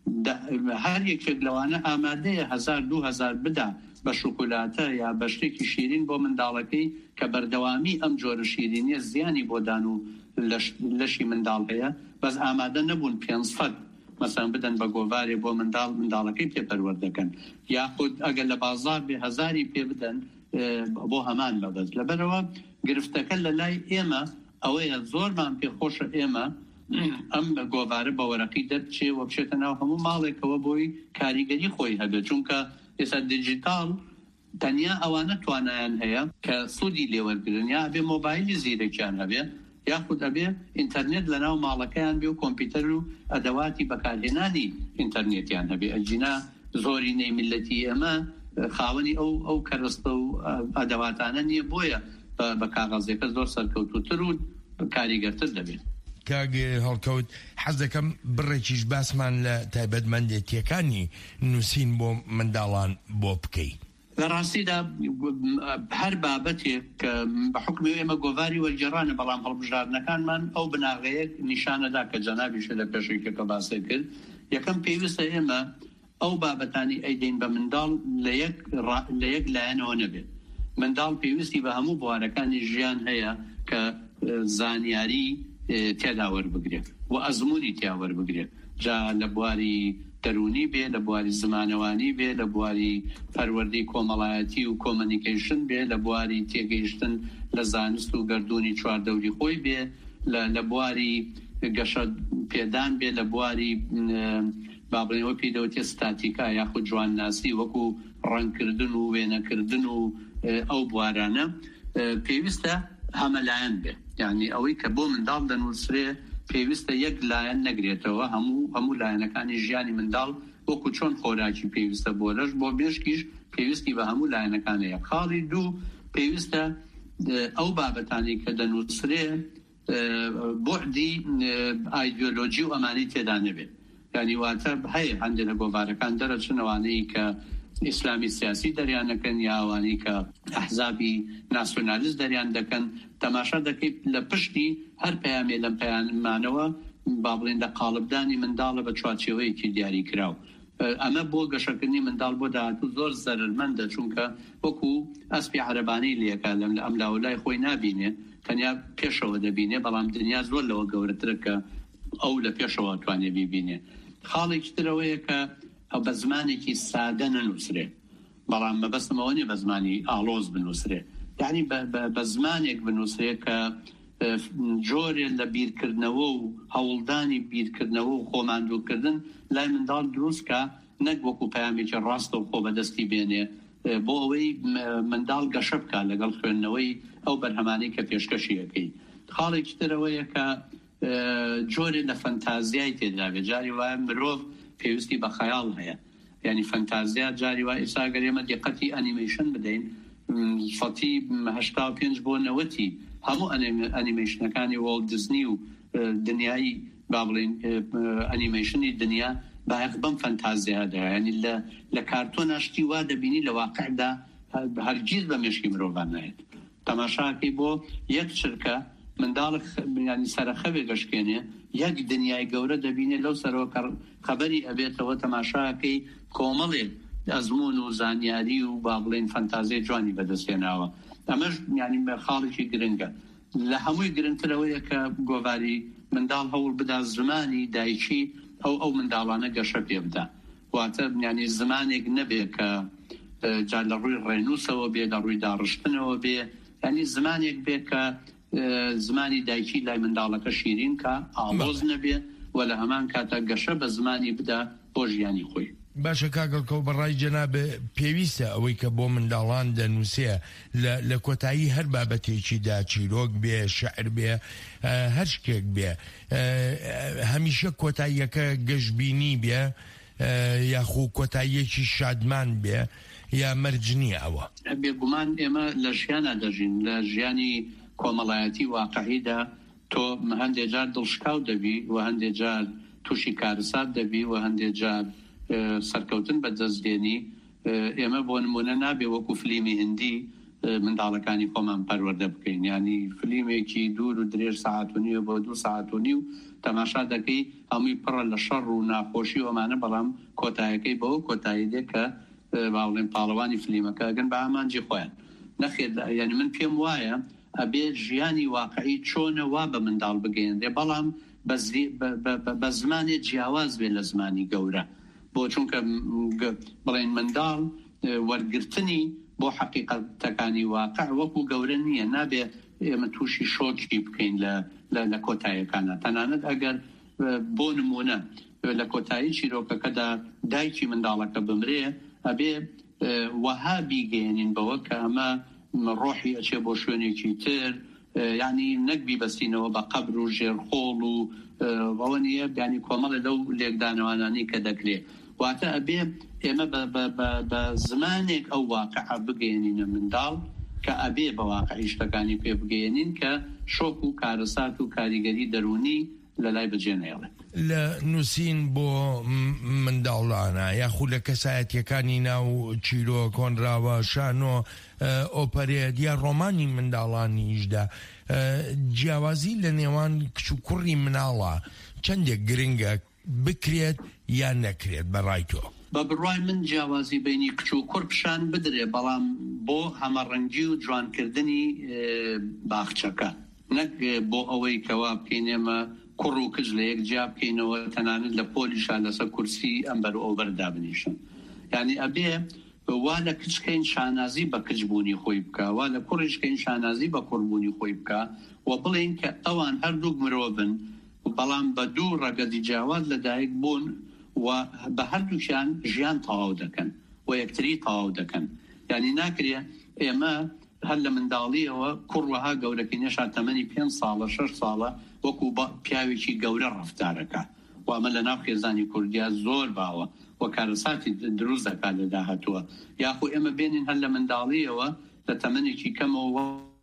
هەر یەکێک لەوانە ئامادەیە 1000-2000 بدا بە شوکولاتە یا بە شتێکی شیرین بۆ منداڵەکەی کە بەردەوامی ئەم جۆرە شیرینیە زیانی بۆ دان و لەشی منداڵ هەیە، بەس ئامادە نەبوون 500 مەسەن بدەن بە گۆڤارێ بۆ منداڵەکەی پێپەروەردەکەن، یاخود ئەگەر لە بازار بێ 1000 پێ بدەن بۆ هەمان بەبەست. لەبەرەوە گرفتەکە لە لای ئێمە ئەوەیە زۆرمان پێخۆشە ئێمە ئەم گۆڤارە بە وەرەقی دەرچێ و بچێتە ناو هەموو ماڵێکەوە بۆی کاریگەری خۆی هەبێت، چونکە ئێستا دیجیتال تەنیا ئەوانە توانایان هەیە کە سوودی لێوەرگرن، یا ئەبێ مۆبایلی زیرەکیان هەبێ، یاخود ئەبێ ئینتەرنێت لە ناو ماڵەکەیان بێ و کۆمپیوتەر و ئەدەواتی بەکارهێنانی ئینتەرنێتیان هەبێ. ئەجینا زۆرینەی میلەتی ئێمە خاوەنی ئەو کەرەستە و ئەدەواتانە نییە، بۆیە بە کاغەزێکە زۆر سەرکەوتوتر و کاریگەرتر دەبێت. کاگێ هەڵکەوت حەز دەکەم بڕێکیش باسمان لە تایبەتمەندێتیەکانی نووسین بۆ منداڵان بۆ بکەی. لە ڕاستیدا هەر بابەتێک کە بە حکمی ئێمە گۆڤاری وەرگێڕانە، بەڵام هەڵبژاردنەکانمان ئەو بناغەیە نیشانەدا کە جەنابیش لە پێشێکەکە باسی کرد. یەکەم پێویستە ئێمە ئەو بابەتانی ئەیدەین بە منداڵ لە یەک لایەنەوە نەبێت. منداڵ پێویستی بە هەموو بوارەکانی ژیان هەیە کە زانیاری تێدا وەربگرێت و ئەزمموی تیا وەربگرێت، جا لە بواری دەرونی بێ، لە بواری زمانەوانی بێ، لە بواری پەروەردەی کۆمەڵایەتی و کۆمەنیکیشن بێ، لە بواری تێگەیشتن لە زانست و گەردوونی چواردەوری خۆی بێ، لە بواری گەشە پێدان بێ، لە بواری بابڵێنەوە پێدەوتێ ستاتیکا یاخود جوانناسی وەکو ڕەنگکردن و وێنەکردن و ئەو بوارانە پێویستە هەمەلایەن بێ، یعنی ئەوەی کە بۆ منداڵ دەنووسرێ پێویستە یەک لایەن نەگرێتەوە، هەموو لایەنەکانی ژیانی منداڵ وەکو چۆن خۆراکی پێویستە بۆ لەش بۆ بێشکیش پێویستی بە هەموو لایەنەکانەیە. خاڵی دوو پێویستە ئەو بابەتانی کە دەنووسرێ بۆعدی ئایدیۆلۆژی و ئەمانی تێدا نەبێت، ینی واتە هەیە هەندێک لە گۆڤارەکان دەرەچنەوانەی کە ئیسلامی سیاسی دەریان دەکەن یاوانی کە ئەحزابی ناسیۆنالیست دەریان دەکەن تەماشا دەکەیت لە پشتی هەر پەیامێ لەم پەیامانەوە با بڵێن لە قاڵبدانی منداڵە بە چوارچێوەیەکی دیاری کراو. ئەمە بۆ گەشەکردنی منداڵ بۆ داهاتوو زۆر زەرمەندە چونکە وەکو ئەسپی عەرەبانەی لێکە لەم لە ئەم لاولای خۆی نابینێ تەنیا پێشەوە دەبینێ بەڵام دنیا زۆر لەوە گەورەترە کە ئەو لە پێشەوە توانێ بیبینێ. خاڵێکی ترەوەیە کە ئەو بە زمانێکی سادە نەنووسرێ بەڵام مەبەستمەوە نیە بە زمانی ئاڵۆز بنووسرێ یعنی بە زمانێک بنووسرێ کە جۆرێ لە بیرکردنەوە و هەوڵدانی بیرکردنەوە و خۆماندووکردن لای منداڵ دروستکە نەک وەکو پەیامێکی ڕاستە و خۆ بەدەستی بێنێ بۆ ئەوەی منداڵ گەشە بکە لەگەڵ خوێندنەوەی ئەو بەرهەمانەی کە پێشکەشی یەکەی. خاڵێکی ترەوەیە کە جۆرێ لە فەنتازیای تێداوێت جاری وایە مرۆڤ پێویستی بە خەیاڵ هەیە یعنی فەنتازیا جاری وای ئێستا گەر ئێمە دقەتی ئەنیمەیشن بدەین 85 بۆ 90 هەموو ئەنیمەیشنەکانی وۆڵت دیزنی و دنیای با بڵێن ئەنیمەیشنی دنیا بایەق بەم فەنتازیا دەهەیە ینی لە کارتۆن ئاشتی وا دەبینی لە واقعدا هەرگیز بە مێشکی مرۆڤان نایێت. تەماشاکەی بۆ یەک چرکە منداڵ ینی سەرخەوێ گەشتێنێ یەک دنیای گەورە دەبینێ لەو سەرەوە خەبەری ئەبێتەوە تەماشاکەی کۆمەڵێ ئەزمون و زانیاری و با بڵێن فەنتازیای جوانی بەدەستێناوە. ئەمەش ینی خاڵێکی گرنگە. لە هەمووی گرنگترەوەیە کە گۆڤاری منداڵ هەوڵ بدا زمانی دایکی ئەو منداڵانە گەشە پێ بدا واتە ینی زمانێک نەبێ کە جا لە ڕووی ڕێنووسەوە بێ لە ڕووی داڕشتنەوە بێ ینی زمانێک بێ کە زمانی دایکی لای منداڵەکە شیرین کە ئاڵۆز نەبێ و لە هەمان کاتە گەشە بە زمانی بدا بۆ ژیانی خۆی. باشە کاگەڵکەو بەڕای جەنابێ پێویستە ئەوەی کە بۆ منداڵان دەنووسێ لە کۆتایی هەر بابەتێکیدا چیرۆک بێ شعر بێ هەر شتێک بێ هەمیشە کۆتاییەکە گەشتبینی بێ یاخو کۆتاییەکی شادمان بێ یا مەرجنی ئەوە بێگومان ئێمە لە ژیانە دەژین لە ژیانی کۆمەڵایەتی واقعیدا تۆ هەندێک جار دڵشکاو دەبی و هەندێک جار تووشی کارەسات دەبی و هەندێک جار سەرکەوتن بەدەستێنی. ئێمە بۆ نمونە نابێ وەکو فلیمی هندی منداڵەکانی خۆمان پەروەردە بکەین ینی فلیمێکی دوور و درێژ ساعت و نیوە بۆ 2 ساعت و نیو تەماشا دەکەی هەمووی پڕە لە شەڕ و ناخۆشی ئەمانە بەڵام کۆتاییەکەی بەوە کۆتایی دێ کە باڵێن پاڵەوانی فلیمەکە گەن بە ئامانجی خۆیان نەخێت ینی من پێم وایە ئەبێ ژیانی واقعی چۆنە وا بە منداڵ بگەیەندێ بەڵام بە زمانێ جیاواز بێ لە زمانی گەورە بۆ چونکە بڵێن منداڵ وەرگرتنی بۆ حقیقەتەکانی واقع وەکو گەورە نییە نابێ ئێمە تووشی شۆکی بکەین لە کۆتاییەکانە تەنانەت ئەگەر بۆ نمونە لە کۆتایی چیرۆکەکەدا دایکی منداڵەکە بمرێ ئەبێ وەها بیگەێنین بەوە کە ئەمە ڕۆحی ئەچێ بۆ شوێنێکی تر یعنی نەکبی بەستینەوە بە قەبر و ژێرخۆڵ و ئەوە نیە ینی کۆمەڵە لەو لێکدانەوانانی کە دەکرێت واتە ئەبێ ئێمە بە زمانێک ئەو واقعە بگەێنینە منداڵ کە ئەبێ بە واقعی شتەکانی پێ بگەێنین کە شۆک و کارەسات و کاریگەری دەرونی لە لای بەجێنێڵێت. لە نووسین بۆ منداڵانە یاخود لە کەسایەتیەکانی ناو چیرۆ کۆنراوە شانۆ ئۆپەرێت یا ڕۆمانی منداڵانیشدا جیاوازی لە نێوان کچ و کوڕی مناڵە چەندێک گرنگە بکرێت یان نەکرێت بەڕای تۆ؟ بە بڕای من جیاوازی بینی کچ و کوڕ پیشان بدرێ بەڵام بۆ هەمەڕەنگی و جوانکردنی باخچەکە نەک بۆ ئەوەی کەوا بکەینێمە کوڕ و کچ لە یەک جیا بکەینەوە تەنانەت لە پۆلیشا لەسەر کورسی ئەمبەر و ئەوبەر دابنیشن یعنی ئەبێ وا لە کچکەین شانازی بە کچبوونی خۆی بکە وا لە کوڕیشکەین شانازی بە کوڕبوونی خۆی بکە و بڵێن کە ئەوان هەردوو مرۆڤن بەڵام بە دوو ڕەگەزی جیاواز لەدایک بوون و بە هەردووشیان ژیان تەواو دەکەن و یەکتری تەواو دەکەن یعنی ناکرێ ئێمە هەر لە منداڵیەوە کوڕوەها گەورەکەی نێشا تەمەنی 5 ساڵە 6 ساڵە وەکو پیاوێکی گەورە ڕەفتارەکە و ئەمە لە ناو خێزانی کوردیا زۆر باوە و کارەساتی دروست دەکات لە داهاتووە یاخو ئێمە بێنین هەر لە منداڵیەوە لە تەمەنێکی کەمەوە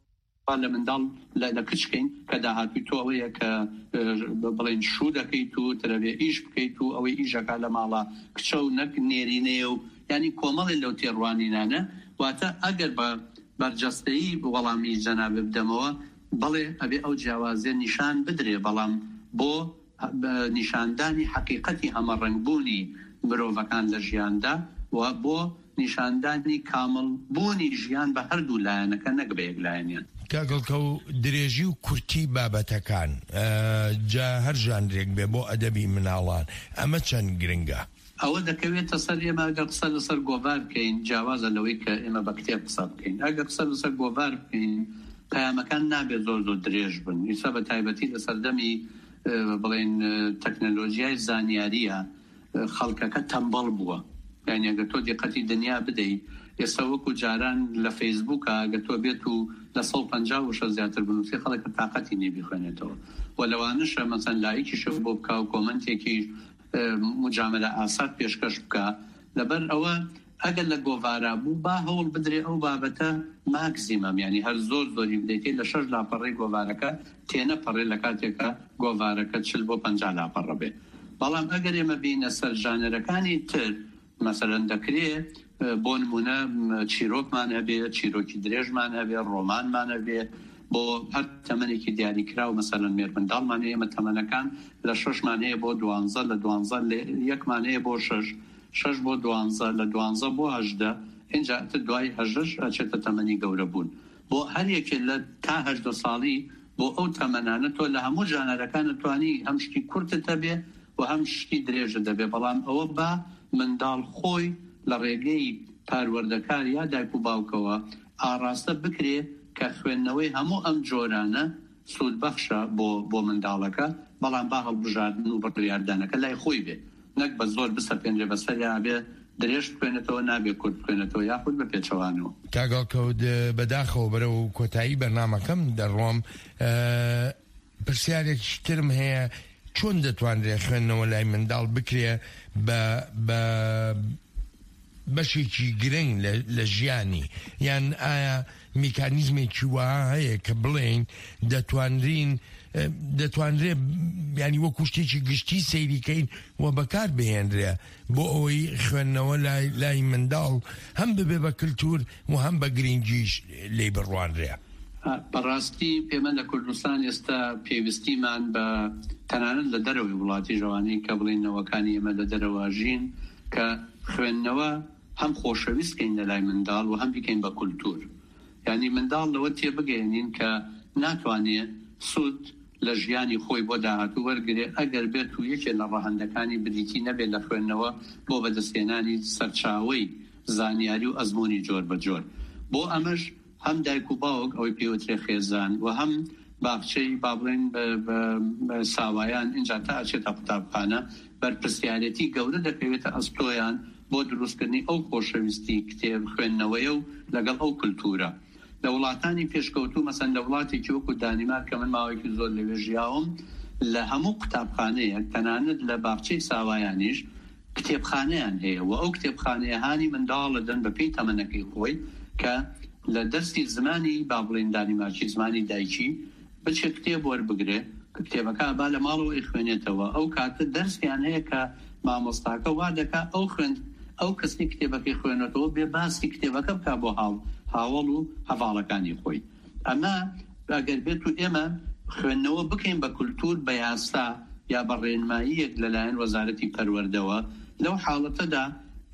لە منداڵ لە کچکەین کە داهاتوی تۆ ئەوەیە کە بڵێن شوو دەکەیت و ترەبێ ئیش بکەیت و ئەوەی ئیژەکە لە ماڵە کچە و نەک نێرینەیە و ینی کۆمەڵی لەو تێڕوانینانە واتە ئەگەر بە بەرجەستەیی وەڵامی جەناب بدەمەوە بەڵێ ئەبێ ئەو جیاوازیە نیشان بدرێ بەڵام بۆ نیشاندانی حقیقەتی هەمەڕەنگبوونی مرۆڤەکان لە ژیاندا و بۆ نیشاندانی کامڵبوونی ژیان بە هەردوو لایەنەکە نەک بە یەکلایەنیان. کاگەڵکە و درێژی و کورتی بابەتەکان جا هەر ژانرێک بێ بۆ ئەدەبی مناڵان ئەمە چەند گرنگە؟ ئەوە دەکەوێتە سەر ئێمە ئەگەر قسە لەسەر گۆڤار بکەین جیاوازە لەوەی کە ئێمە بە کتێب قسە بکەین ئەگەر قسە لەسەر گۆڤار بکەین پەیامەکان نابێت زۆر درێژ بن ئیسا بە تایبەتی لە سەردەمی بڵێن تەکنەلۆژیای زانیاریە خەڵکەکە تەمبەڵ بووە یعنی ئەگەر تۆ دیقەتی دنیا بدەیت ئێستا وەکو جاران لە فەیسبووکە ئەگەر تۆ بێت و لە 150 زیاتر بنووسی خەڵکە تاقەتی نێبیخوێنێتەوە و لەوانەشە مەسەن لایکیشە بۆ بکە و کۆمنتێکی مجاملە ئاساد پێشکەش بکە لەبەر ئەوە ئەگەر لە گۆڤارە بوو با هەوڵ بدرێ ئەو بابەتە ماکزیمەم ینی هەر زۆری بدەیت لە 6 لاپەڕەی گۆڤارەکە تێنە پەڕێ لە کاتێکە گۆڤارەکە 40 بۆ 50 لاپەڕە بێ بەڵام ئەگەر ئێمە بینە سەر ژانەرەکانی تر مەسەرەن دەکرێت بۆ نمونە چیرۆکمان هەبێ چیرۆکی درێژمان هەبێ ڕۆمانمان هەبێ بۆ هەر تەمەنێکی دیاریکرا و مەسەرەن مێر منداڵمان هەیە ئێمە تەمەنەکان لە 6مان هەیە بۆ 12 لە 12 یەکمان هەیە بۆ 6 بۆ 12 لە 12 بۆ 18 اینجا دوای 18 ئەچێتە تەمەنی گەورە بوون بۆ هەر یەکێ لە تا 18 ساڵی بۆ ئەو تەمەنانە تۆ لە هەموو ژانەرەکانت توانی هەم شتی کورتت هەبێ و هەم شتی درێژت دەبێ بەڵام ئەوە بە منداڵ خۆی لە ڕێگەی پاروەردەکار یا دایک و باوکەوە ئاراستە بکرێ کە خوێندنەوەی هەموو ئەم جۆرانە سوودبەخشە بۆ منداڵەکە بەڵام با هەڵبژاردن و بڕیاردانەکە لای خۆی بێ نەک بە زۆر بسەپێنرێ بەسەریا بێ درێژ بخوێنێتەوە نابێ کورت بخوێنێتەوە یاخود بە پێچەوانەوە. کاگەڵکەوت بەداخەوە بەرە و کۆتایی بەرنامەکەم دەڕۆم پرسیارێکی ترم هەیە چۆن دەتوانرێ خوێندنەوە لای منداڵ بکرێ بە بەشێکی گرنگ لە ژیانی یان ئایا میکانیزمێکی وا هەیە کە بڵێن دەتوانرێ ینی وەکو شتێکی گشتی سەیریکەین و بەکار بهێنرێ بۆ ئەوەی خوێندنەوە لای منداڵ هەم ببێ بە کللتور و هەم بە گرنگیش لێ بڕوانرێ. بەڕاستی پێمە لە کوردستان ئێستا پێویستیمان بە تەنانەت لە دەرەوەی وڵاتی ژەوانەی کە بڵێنەوەکانی ئێمە لە دەرەوە ژین کە خوێندنەوە هەم خۆشەویستکەین لە لای منداڵ و هەم بکەین بە کولتور یعنی منداڵ لەوە تێبگەێنین کە ناتوانێت سوود لە ژیانی خۆی بۆ داهاتوو وەرگێ ئەگەر بێت و یەکێ لە ڕەهەندەکانی بریتی نەبێت لە خوێندنەوە بۆ بەدەستێنانی سەرچاوەی زانیاری و ئەزمموی جۆر بە جۆر بۆ ئەمەش هەم دایک و باوک ئەوەی پێوترێ خێزان و هەم باخچەی بابڵێن بە ساوایان اینجا تا ئەچێتە قوتابخانە بەرپرسیارەتی گەورە دەکەوێتە ئەستۆیان بۆ دروستکردنی ئەو خۆشەویستی کتێب خوێندنەوەیە و لەگەڵ ئەو کولتورە لە وڵاتانی پێشکەوتوو مەسەن لە وڵاتێکی وەکو دانیمارک کە من ماوەیەکی زۆر لەوێ ژیاوم لە هەموو قوتابخانەیەک تەنانەت لە باخچەی ساوایانیش کتێبخانەیان هەیە و ئەو کتێبخانەیەهانی منداڵ دەن بە پێی تەمەنەکەی خۆی کە لە دەستی زمانی با بڵێن دانیمارکی زمانی دایکی بچێت کتێب وەربگرێ کە کتێبەکە با لە ماڵەوە خوێنێتەوە ئەو کاتە دەرسیان هەیە کە مامۆستاکە وا دەکا ئەو خوێند ئەو کەسی کتێبەکەی خوێنێتەوە بێ باسی کتێبەکە بکا بۆ هاوڵ و هەواڵەکانی خۆی ئەمە ئەگەر بێت و ئێمە خوێندنەوە بکەین بە کولتور بە یاسا یا بە ڕێنماییەک لەلایەن وەزارەتی پەروەردەوە لەو حاڵەتەدا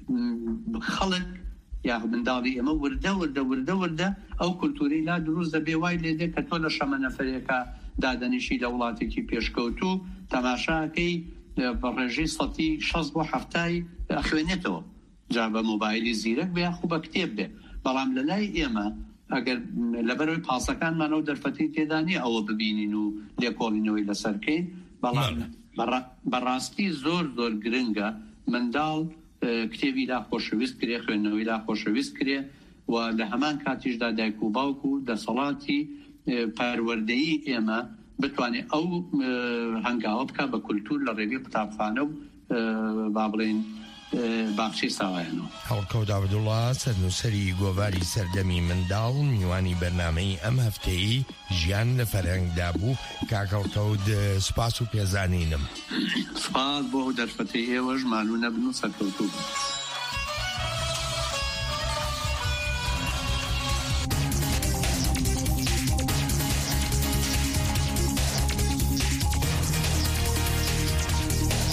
خەڵک یا منداڵی ئێمە وردە ئەو کولتوری لا دروست دەبێ وای لێدێ کە تۆ لە شەمە نەفرێکە دادەنیشی لە وڵاتێکی پێشکەوتوو تەماشاکەی بە ڕێژەی 60 بۆ 70 خوێنێتەوە جا بە مۆبایلی زیرەک بێ خوب بە کتێب بێ بەڵام لە لای ئێمە ئەگەر لەبەرەوەی پاسەکانمانەوە دەرفەتی تێدانی ئەوە ببینین و لێکۆڵینەوەی لەسەرکەین بەڵام بەڕاستی زۆر گرنگە منداڵ کتێبی لا خۆشەویست کرێ خوێندنەوەی لا خۆشەویست کرێ و لە هەمان کاتیشدا دایک و باوک و دەسەڵاتی پەروەردەیی ئێمە بتوانێت ئەو هەنگاوە بکە بە کولتور لە ڕێگەی قوتابخانە و با بڵێن باخچەی ساوایانەوە. هەڵکەوت عەبدوڵڵا سەرنووسەری گۆڤاری سەردەمی منداڵ میوانی بەرنامەی ئەم هەفتەیی ژیان لە فەرهەنگدا بوو. کاکەڵکەوت سوپاس و پێزانینم. سوپاس بۆ دەرفەتەی ئێوەش مالوو نەبن و سەرکەوتوو.